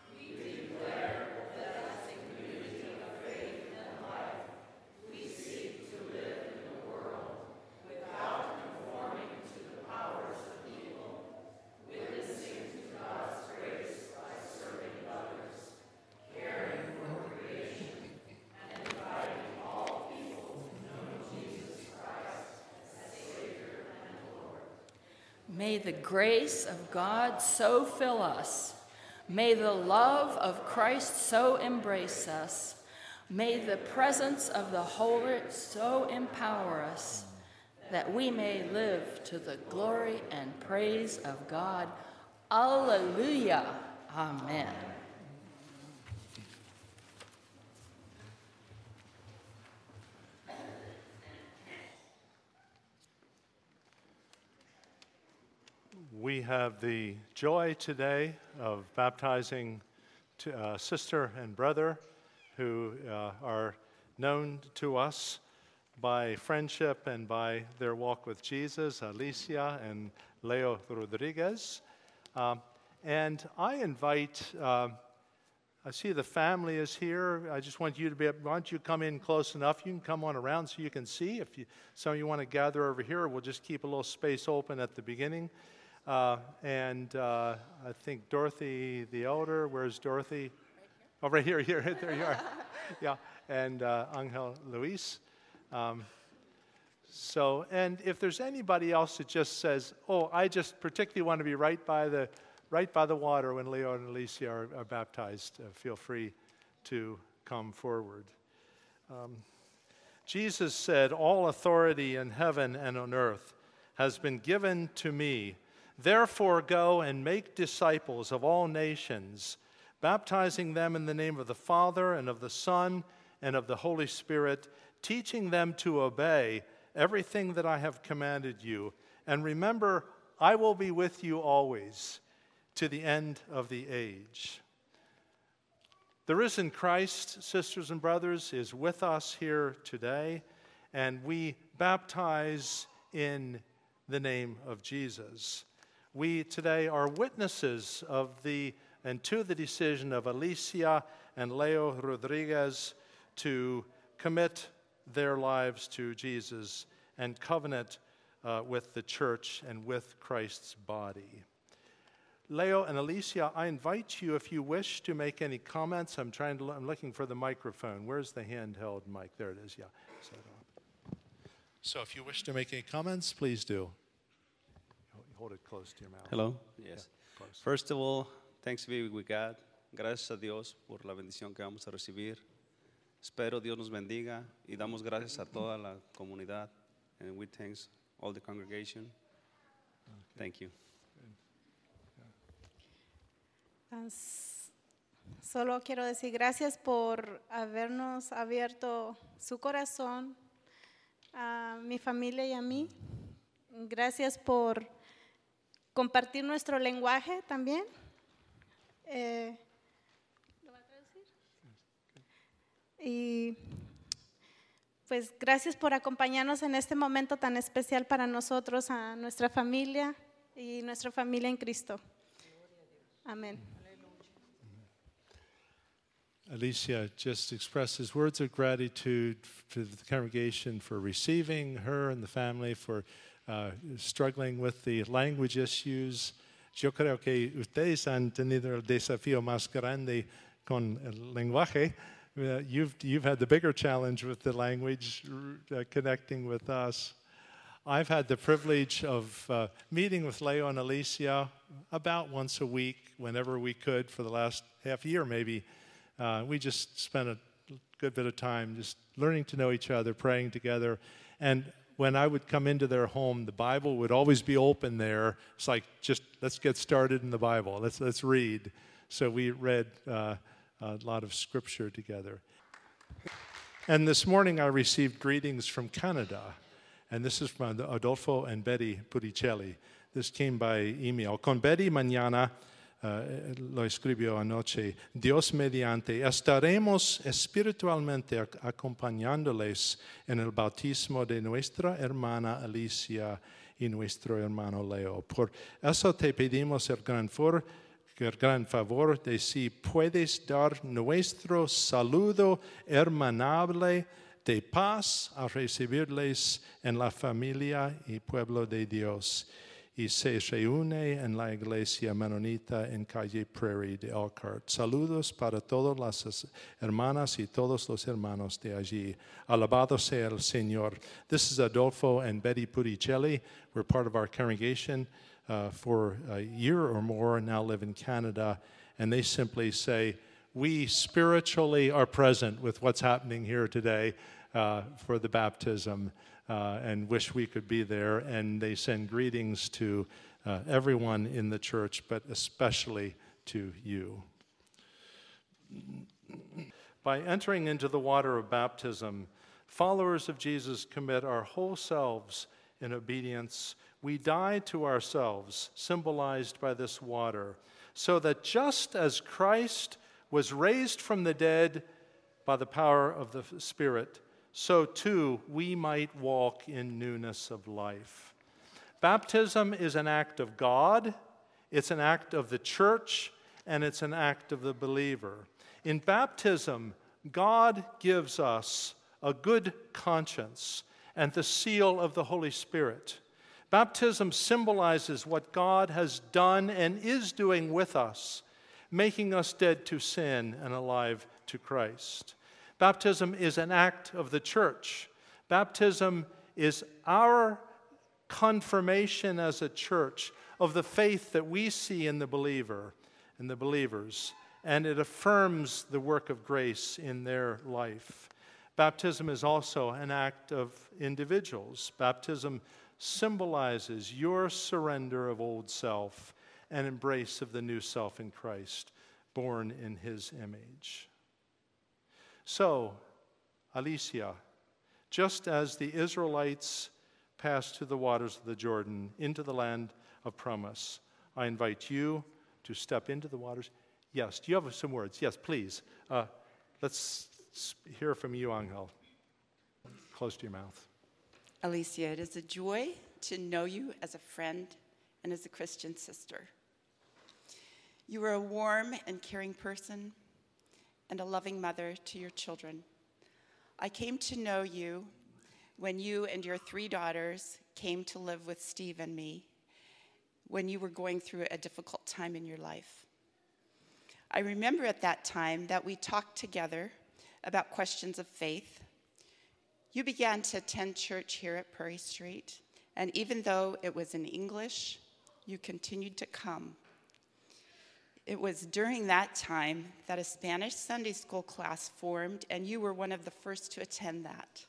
may the grace of God so fill us. May the love of Christ so embrace us. May the presence of the Holy so empower us that we may live to the glory and praise of God. Alleluia. Amen. We have the joy today of baptizing to, uh, sister and brother who uh, are known to us by friendship and by their walk with Jesus, Alicia and Leo Rodriguez. Um, and I invite, uh, I see the family is here. I just want you to be, why don't you come in close enough? You can come on around so you can see. If you, some of you want to gather over here, we'll just keep a little space open at the beginning. Uh, and uh, I think Dorothy the elder, where's Dorothy? Oh, right here, here, there you are. Yeah, and uh, Angel Luis. Um, so, and if there's anybody else that just says, oh, I just particularly want to be right by the, right by the water when Leo and Alicia are, are baptized, uh, feel free to come forward. Um, Jesus said, all authority in heaven and on earth has been given to me. Therefore, go and make disciples of all nations, baptizing them in the name of the Father and of the Son and of the Holy Spirit, teaching them to obey everything that I have commanded you. And remember, I will be with you always to the end of the age. The risen Christ, sisters and brothers, is with us here today, and we baptize in the name of Jesus. We today are witnesses of the and to the decision of Alicia and Leo Rodriguez to commit their lives to Jesus and covenant uh, with the church and with Christ's body. Leo and Alicia, I invite you, if you wish, to make any comments. I'm trying to. I'm looking for the microphone. Where's the handheld mic? There it is. Yeah. So, so if you wish to make any comments, please do. Hold it close to your mouth. Hello. Yes. Yeah, First of all, thanks be with God. Gracias a Dios por la bendición que vamos a recibir. Espero Dios nos bendiga y damos gracias a toda la comunidad. And we thanks all the congregation. Okay. Thank you. Solo quiero decir gracias por habernos abierto su corazón a mi familia y a mí. Gracias por compartir nuestro lenguaje también. Eh, ¿Lo va a traducir? Y pues gracias por acompañarnos en este momento tan especial para nosotros, a nuestra familia y nuestra familia en Cristo. Amén. Alicia just expresses words of gratitude to the congregation for receiving her and the family, for Uh, struggling with the language issues. Yo creo que ustedes han tenido el desafío más grande con el lenguaje, Uh, you've, you've had the bigger challenge with the language, uh, connecting with us. I've had the privilege of uh, meeting with Leo and Alicia about once a week, whenever we could, for the last half year maybe. Uh, we just spent a good bit of time just learning to know each other, praying together. And when I would come into their home, the Bible would always be open there. It's like, just let's get started in the Bible. Let's, let's read. So we read uh, a lot of scripture together. And this morning I received greetings from Canada. And this is from Adolfo and Betty Puricelli. This came by email. Con Betty mañana, uh, lo escribió anoche, Dios mediante, estaremos espiritualmente ac acompañándoles en el bautismo de nuestra hermana Alicia y nuestro hermano Leo. Por eso te pedimos el gran, for, el gran favor de si puedes dar nuestro saludo hermanable de paz a recibirles en la familia y pueblo de Dios, y se reúne en la iglesia menonita en calle Prairie de Elkhart. Saludos para todas las hermanas y todos los hermanos de allí. Alabado sea el Señor. This is Adolfo and Betty Puricelli. We're part of our congregation uh, for a year or more, now live in Canada, and they simply say, we spiritually are present with what's happening here today uh, for the baptism uh, and wish we could be there. And they send greetings to uh, everyone in the church, but especially to you. By entering into the water of baptism, followers of Jesus commit our whole selves in obedience. We die to ourselves, symbolized by this water, so that just as Christ was raised from the dead by the power of the Spirit, so too we might walk in newness of life. Baptism is an act of God, it's an act of the church, and it's an act of the believer. In baptism, God gives us a good conscience and the seal of the Holy Spirit. Baptism symbolizes what God has done and is doing with us, making us dead to sin and alive to Christ. Baptism is an act of the church. Baptism is our confirmation as a church of the faith that we see in the believer and the believers, and it affirms the work of grace in their life. Baptism is also an act of individuals. Baptism symbolizes your surrender of old self and embrace of the new self in Christ, born in his image. So, Alicia, just as the Israelites passed through the waters of the Jordan into the land of promise, I invite you to step into the waters. Yes, do you have some words? Yes, please. Uh, let's hear from you, Angel. Close to your mouth. Alicia, it is a joy to know you as a friend and as a Christian sister. You are a warm and caring person and a loving mother to your children. I came to know you when you and your three daughters came to live with Steve and me when you were going through a difficult time in your life. I remember at that time that we talked together about questions of faith. You began to attend church here at Prairie Street, and even though it was in English, you continued to come. It was during that time that a Spanish Sunday school class formed, and you were one of the first to attend that.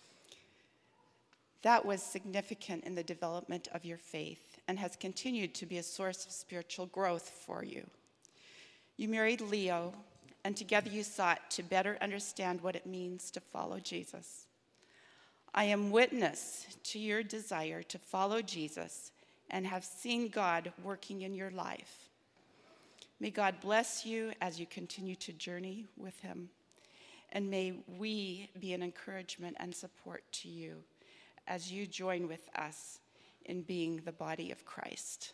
That was significant in the development of your faith and has continued to be a source of spiritual growth for you. You married Leo, and together you sought to better understand what it means to follow Jesus. I am witness to your desire to follow Jesus and have seen God working in your life. May God bless you as you continue to journey with him, and may we be an encouragement and support to you as you join with us in being the body of Christ.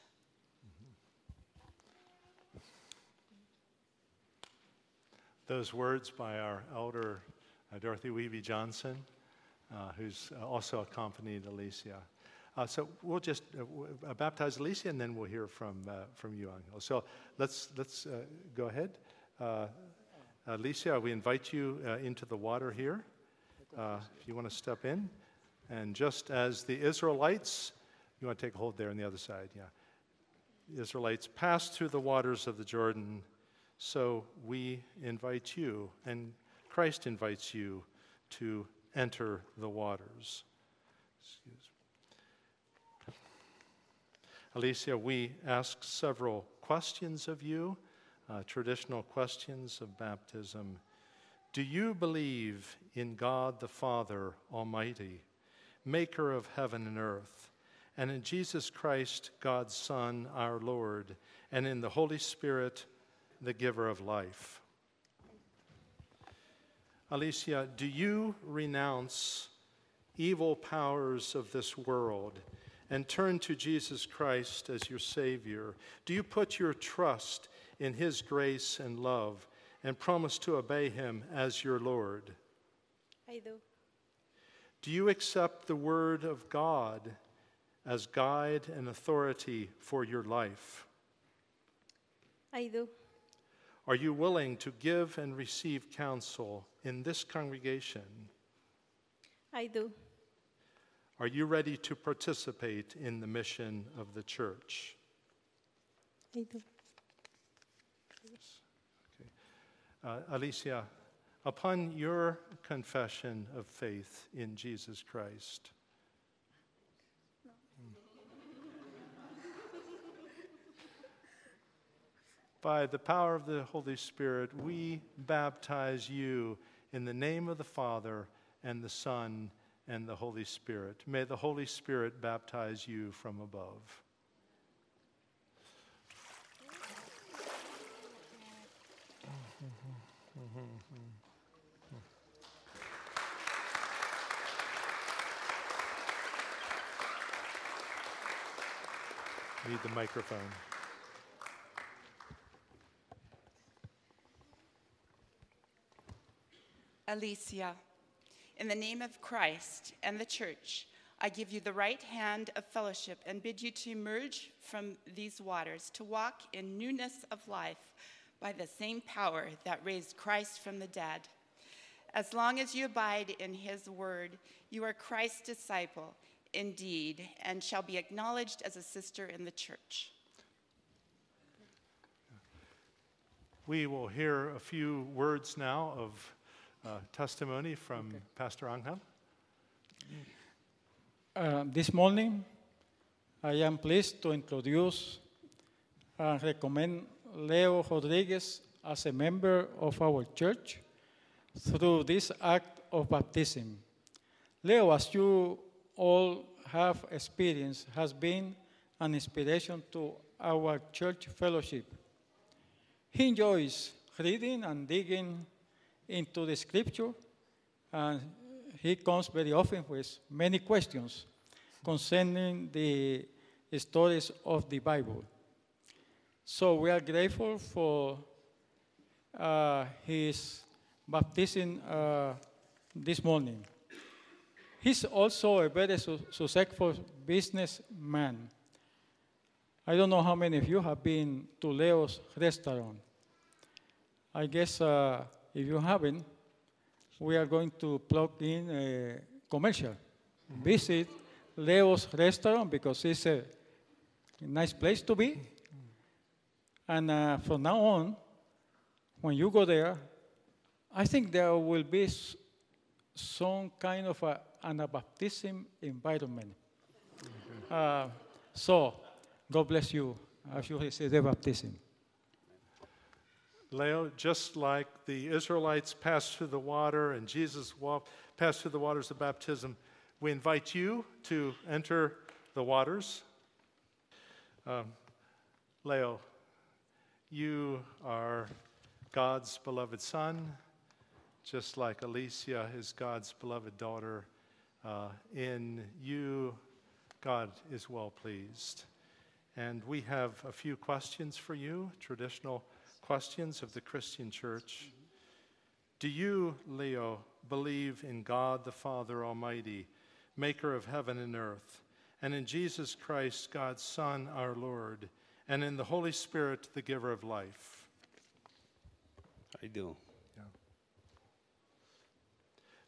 Those words by our elder, uh, Dorothy Weeby Johnson, uh, who's uh, also accompanied Alicia. Uh, so we'll just uh, w- uh, baptize Alicia, and then we'll hear from uh, from you, Angel. So let's let's uh, go ahead. Uh, Alicia, we invite you uh, into the water here, uh, if you want to step in. And just as the Israelites, you want to take a hold there on the other side, yeah. The Israelites passed through the waters of the Jordan, so we invite you, and Christ invites you to enter the waters. Excuse me. Alicia, we ask several questions of you, uh, traditional questions of baptism. Do you believe in God the Father Almighty, maker of heaven and earth, and in Jesus Christ, God's Son, our Lord, and in the Holy Spirit, the giver of life? Alicia, do you renounce evil powers of this world and turn to Jesus Christ as your Savior? Do you put your trust in His grace and love and promise to obey Him as your Lord? I do. Do you accept the Word of God as guide and authority for your life? I do. Are you willing to give and receive counsel in this congregation? I do. Are you ready to participate in the mission of the church? I do. Okay. Uh, Alicia, upon your confession of faith in Jesus Christ, by the power of the Holy Spirit, we baptize you in the name of the Father and the Son and the Holy Spirit. May the Holy Spirit baptize you from above. Need the microphone. Alicia, in the name of Christ and the church, I give you the right hand of fellowship and bid you to emerge from these waters, to walk in newness of life by the same power that raised Christ from the dead. As long as you abide in His word, you are Christ's disciple indeed, and shall be acknowledged as a sister in the church. We will hear a few words now of Uh, testimony from okay. Pastor Angel. Uh, this morning, I am pleased to introduce and recommend Leo Rodriguez as a member of our church through this act of baptism. Leo, as you all have experienced, has been an inspiration to our church fellowship. He enjoys reading and digging into the scripture, and he comes very often with many questions concerning the stories of the Bible. So we are grateful for uh, his baptism uh, this morning. He's also a very su- successful businessman. I don't know how many of you have been to Leo's restaurant. I guess uh, if you haven't, we are going to plug in a commercial. Mm-hmm. Visit Leo's restaurant because it's a nice place to be. Mm-hmm. And uh, from now on, when you go there, I think there will be s- some kind of a, an baptism environment. Mm-hmm. Uh, so, God bless you as you receive the baptism. Leo, just like the Israelites passed through the water and Jesus walked, passed through the waters of baptism, we invite you to enter the waters. Um, Leo, you are God's beloved son, just like Alicia is God's beloved daughter. Uh, in you, God is well pleased. And we have a few questions for you, traditional questions of the Christian church. Do you, Leo, believe in God the Father Almighty, maker of heaven and earth, and in Jesus Christ, God's Son, our Lord, and in the Holy Spirit, the giver of life? I do. Yeah.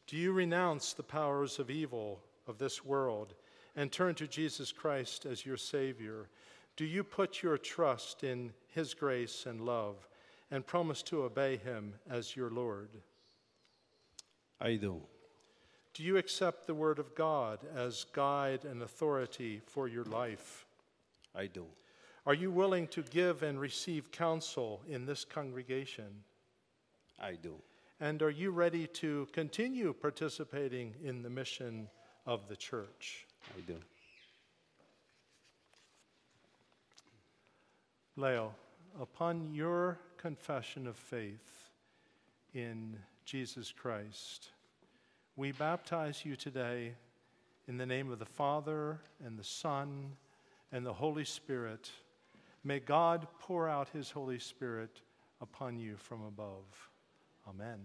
Do you renounce the powers of evil of this world and turn to Jesus Christ as your Savior? Do you put your trust in his grace and love and promise to obey him as your Lord? I do. Do you accept the word of God as guide and authority for your life? I do. Are you willing to give and receive counsel in this congregation? I do. And are you ready to continue participating in the mission of the church? I do. Leo, upon your confession of faith in Jesus Christ, we baptize you today in the name of the Father and the Son and the Holy Spirit. May God pour out his Holy Spirit upon you from above. Amen.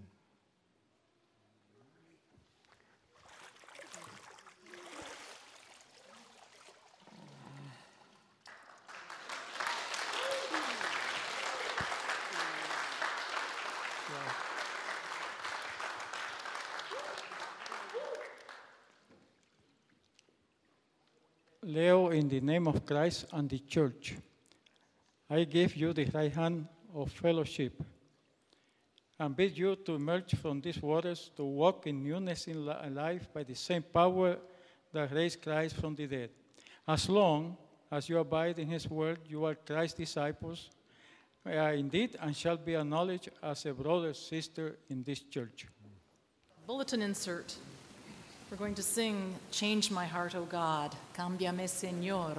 Leo, in the name of Christ and the church, I give you the right hand of fellowship and bid you to emerge from these waters to walk in newness in life by the same power that raised Christ from the dead. As long as you abide in his word, you are Christ's disciples, are indeed and shall be acknowledged as a brother, sister in this church. Bulletin insert. We're going to sing Change My Heart, O God, Cámbiame, Señor.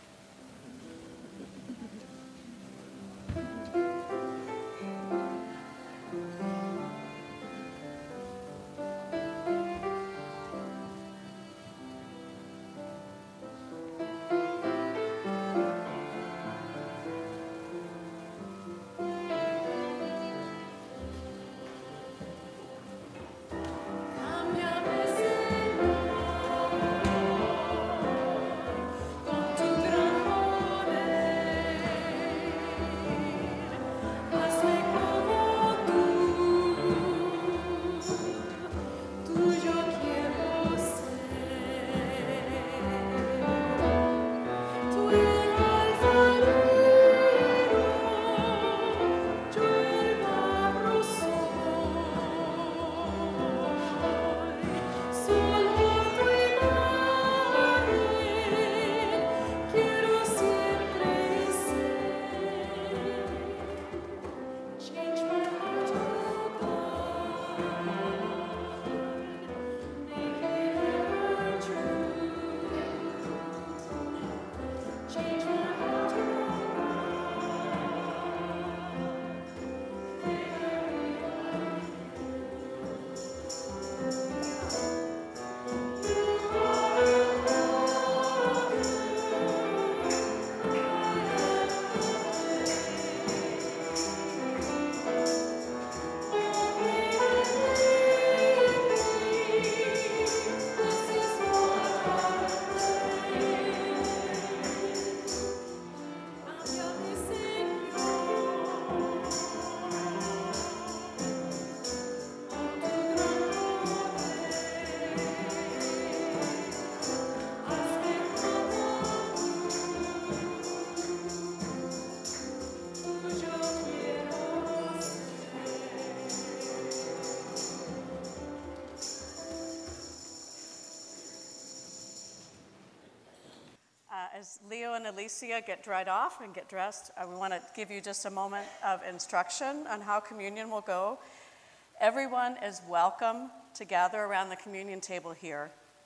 As Leo and Alicia get dried off and get dressed, uh, we want to give you just a moment of instruction on how communion will go. Everyone is welcome to gather around the communion table here.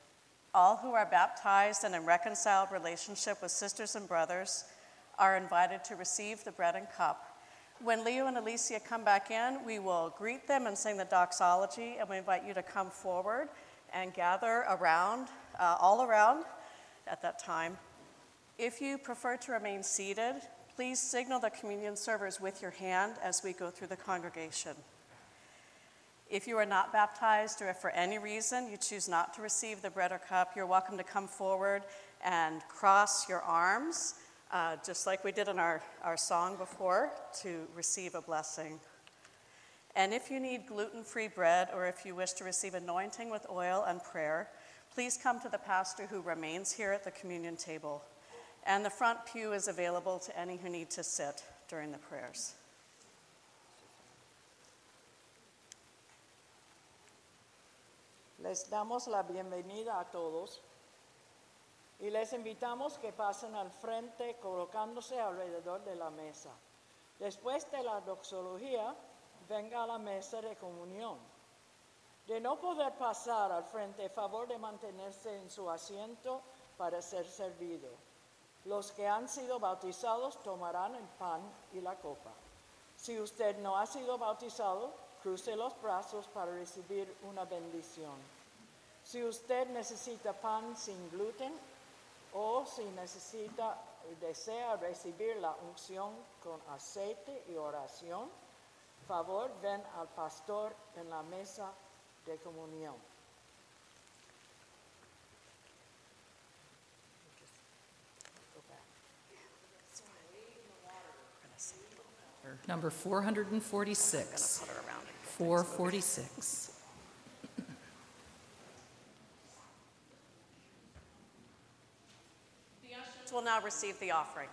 All who are baptized and in reconciled relationship with sisters and brothers are invited to receive the bread and cup. When Leo and Alicia come back in, we will greet them and sing the doxology, and we invite you to come forward and gather around, uh, all around at that time. If you prefer to remain seated, please signal the communion servers with your hand as we go through the congregation. If you are not baptized or if for any reason you choose not to receive the bread or cup, you're welcome to come forward and cross your arms, uh, just like we did in our, our song before, to receive a blessing. And if you need gluten-free bread or if you wish to receive anointing with oil and prayer, please come to the pastor who remains here at the communion table. And the front pew is available to any who need to sit during the prayers. Les damos la bienvenida a todos y les invitamos que pasen al frente colocándose alrededor de la mesa. Después de la doxología, venga a la mesa de comunión. De no poder pasar al frente, favor de mantenerse en su asiento para ser servido. Los que han sido bautizados tomarán el pan y la copa. Si usted no ha sido bautizado, cruce los brazos para recibir una bendición. Si usted necesita pan sin gluten o si necesita desea recibir la unción con aceite y oración, favor ven al pastor en la mesa de comunión. Number four forty-six. four forty-six. The ushers will now receive the offering.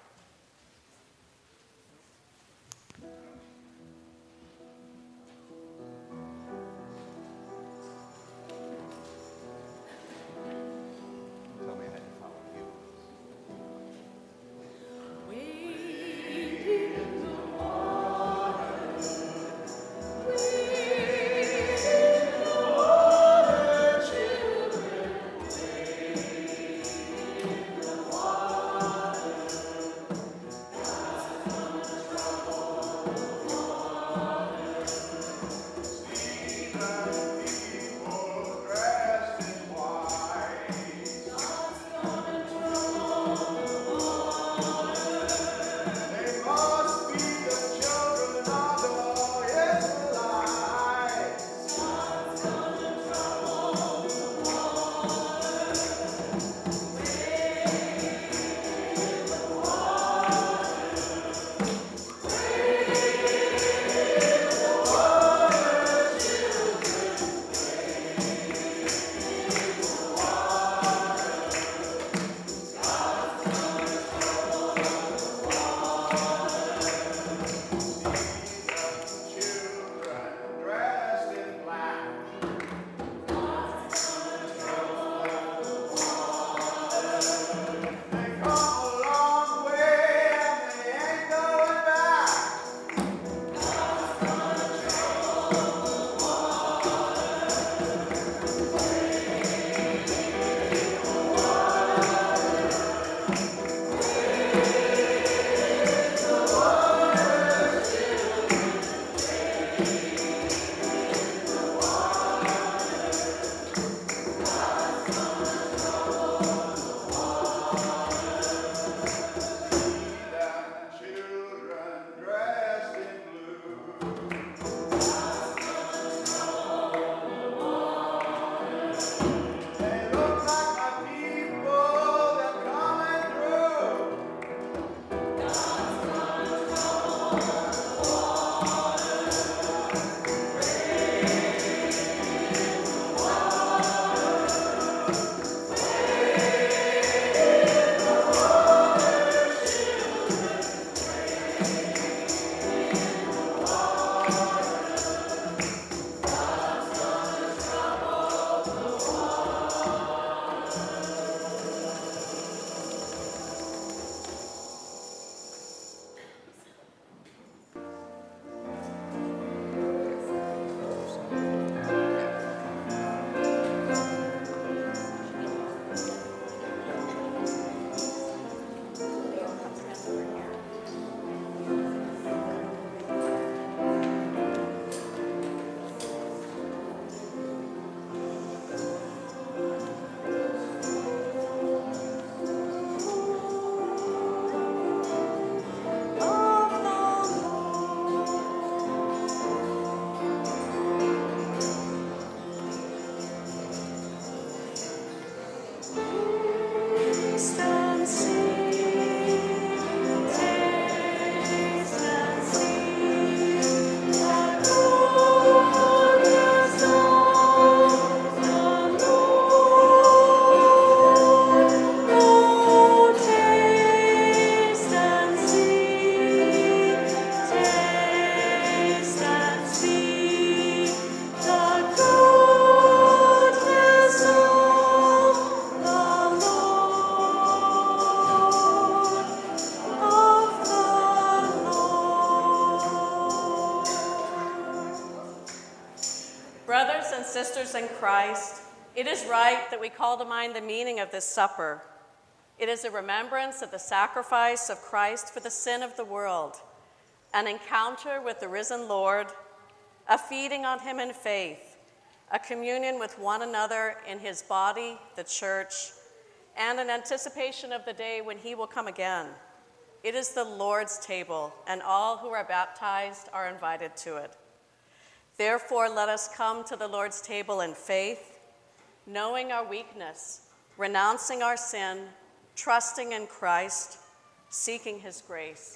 Christ, it is right that we call to mind the meaning of this supper. It is a remembrance of the sacrifice of Christ for the sin of the world, an encounter with the risen Lord, a feeding on him in faith, a communion with one another in his body, the church, and an anticipation of the day when he will come again. It is the Lord's table, and all who are baptized are invited to it. Therefore, let us come to the Lord's table in faith, knowing our weakness, renouncing our sin, trusting in Christ, seeking his grace.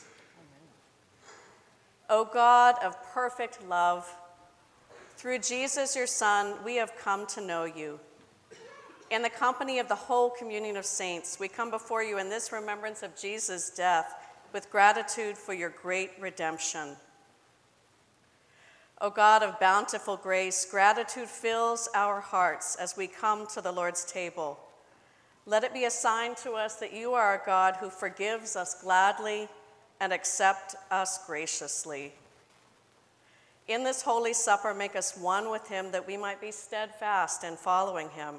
O God of perfect love, through Jesus your Son, we have come to know you. In the company of the whole communion of saints, we come before you in this remembrance of Jesus' death with gratitude for your great redemption. O God of bountiful grace, gratitude fills our hearts as we come to the Lord's table. Let it be a sign to us that you are a God who forgives us gladly and accepts us graciously. In this holy supper, make us one with him that we might be steadfast in following him.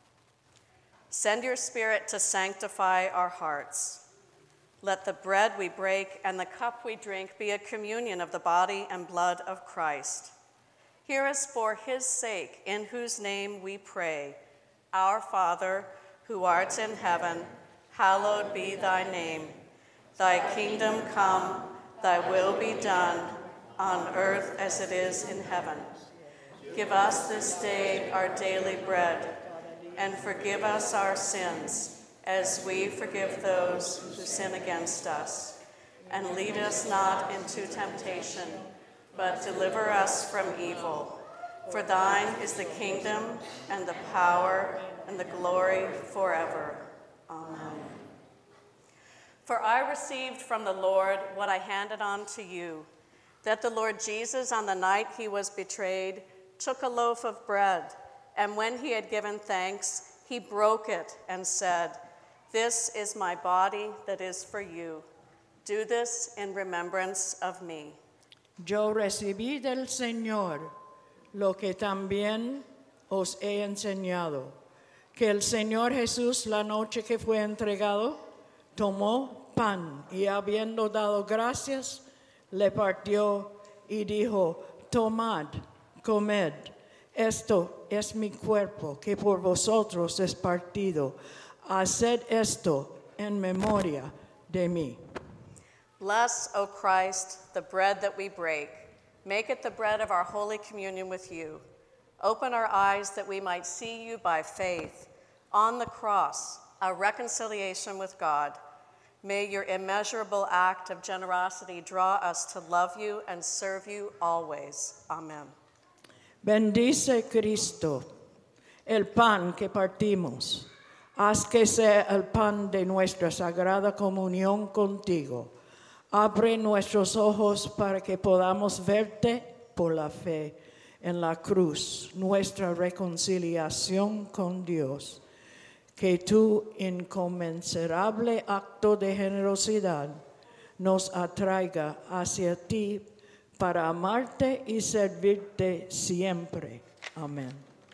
Send your Spirit to sanctify our hearts. Let the bread we break and the cup we drink be a communion of the body and blood of Christ. Hear us for his sake, in whose name we pray. Our Father, who art in heaven, hallowed be thy name. Thy kingdom come, thy will be done, on earth as it is in heaven. Give us this day our daily bread, and forgive us our sins, as we forgive those who sin against us. And lead us not into temptation, but deliver us from evil. For thine is the kingdom, and the power, and the glory forever. Amen. For I received from the Lord what I handed on to you, that the Lord Jesus, on the night he was betrayed, took a loaf of bread, and when he had given thanks, he broke it and said, "This is my body that is for you. Do this in remembrance of me." Yo recibí del Señor lo que también os he enseñado, que el Señor Jesús, la noche que fue entregado, tomó pan y habiendo dado gracias, le partió y dijo, tomad, comed, esto es mi cuerpo que por vosotros es partido. Haced esto en memoria de mí. Bless, O Christ, the bread that we break. Make it the bread of our holy communion with you. Open our eyes that we might see you by faith. On the cross, our reconciliation with God. May your immeasurable act of generosity draw us to love you and serve you always. Amen. Bendice Cristo el pan que partimos. Haz que sea el pan de nuestra sagrada comunión contigo. Abre nuestros ojos para que podamos verte por la fe en la cruz, nuestra reconciliación con Dios. Que tu inconmensurable acto de generosidad nos atraiga hacia ti para amarte y servirte siempre. Amén.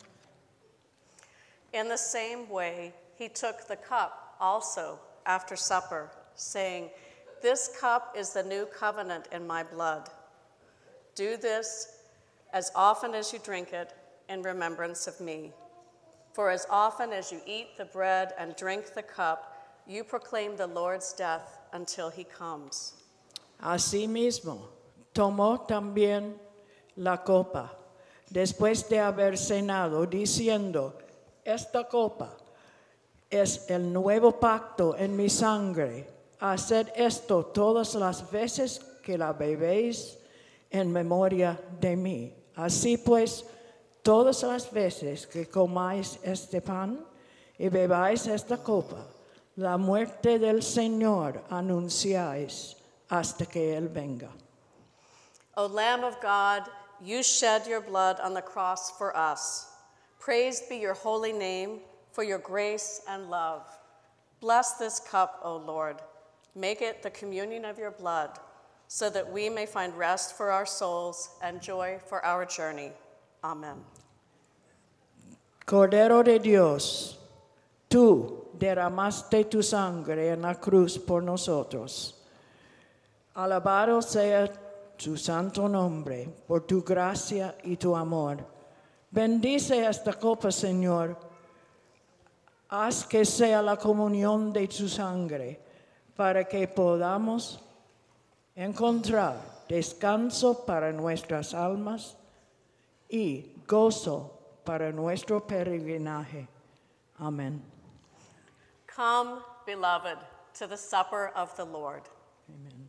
In the same way, he took the cup also after supper, saying, "This cup is the new covenant in my blood. Do this as often as you drink it in remembrance of me. For as often as you eat the bread and drink the cup, you proclaim the Lord's death until he comes." Asimismo, tomó también la copa, después de haber cenado, diciendo, esta copa es el nuevo pacto en mi sangre. Haced esto todas las veces que la bebéis en memoria de mí. Así pues, todas las veces que comáis este pan y bebáis esta copa, la muerte del Señor anunciáis hasta que Él venga. O Lamb of God, you shed your blood on the cross for us. Praised be your holy name for your grace and love. Bless this cup, O Lord. Make it the communion of your blood, so that we may find rest for our souls and joy for our journey. Amen. Cordero de Dios, tú derramaste tu sangre en la cruz por nosotros. Alabado sea tu santo nombre por tu gracia y tu amor. Bendice esta copa, Señor. Haz que sea la comunión de tu sangre para que podamos encontrar descanso para nuestras almas y gozo para nuestro peregrinaje. Amén. Come, beloved, to the supper of the Lord. Amen.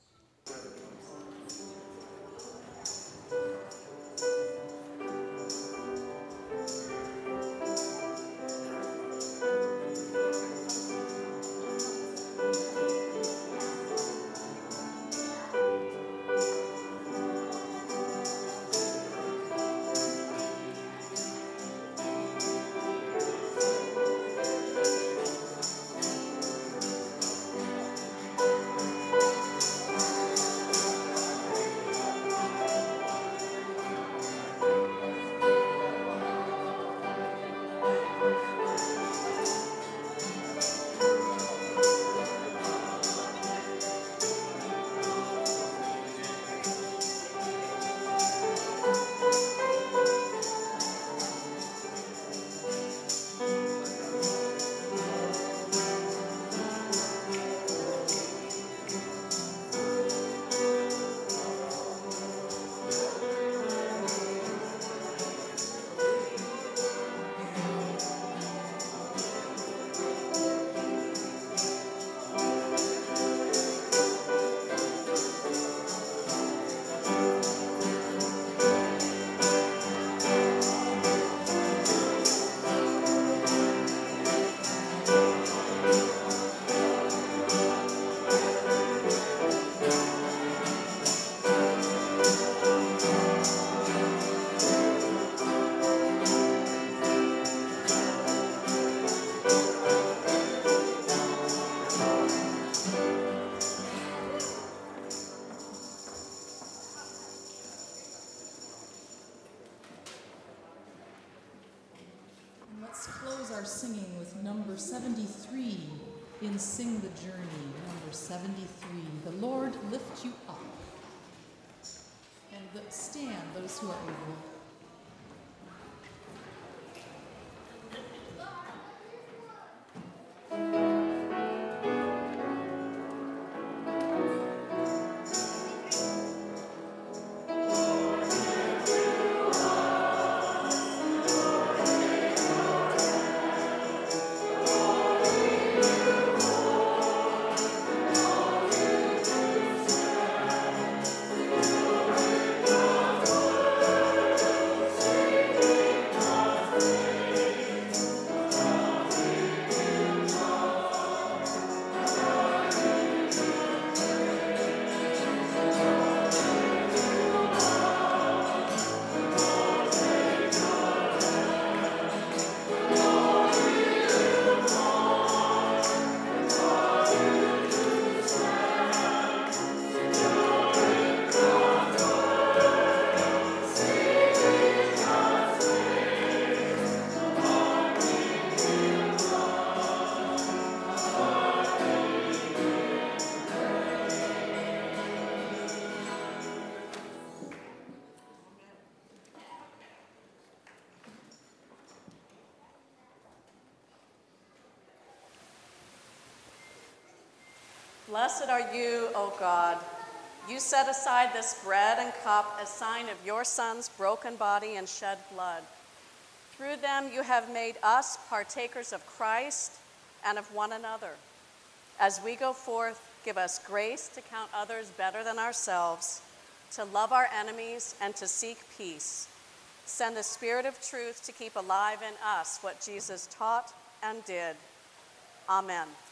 Let's close our singing with number seventy-three in Sing the Journey. Number seventy-three, The Lord Lift You Up. And the, stand, those who are able. Blessed are you, O God. You set aside this bread and cup as sign of your Son's broken body and shed blood. Through them you have made us partakers of Christ and of one another. As we go forth, give us grace to count others better than ourselves, to love our enemies, and to seek peace. Send the Spirit of truth to keep alive in us what Jesus taught and did. Amen.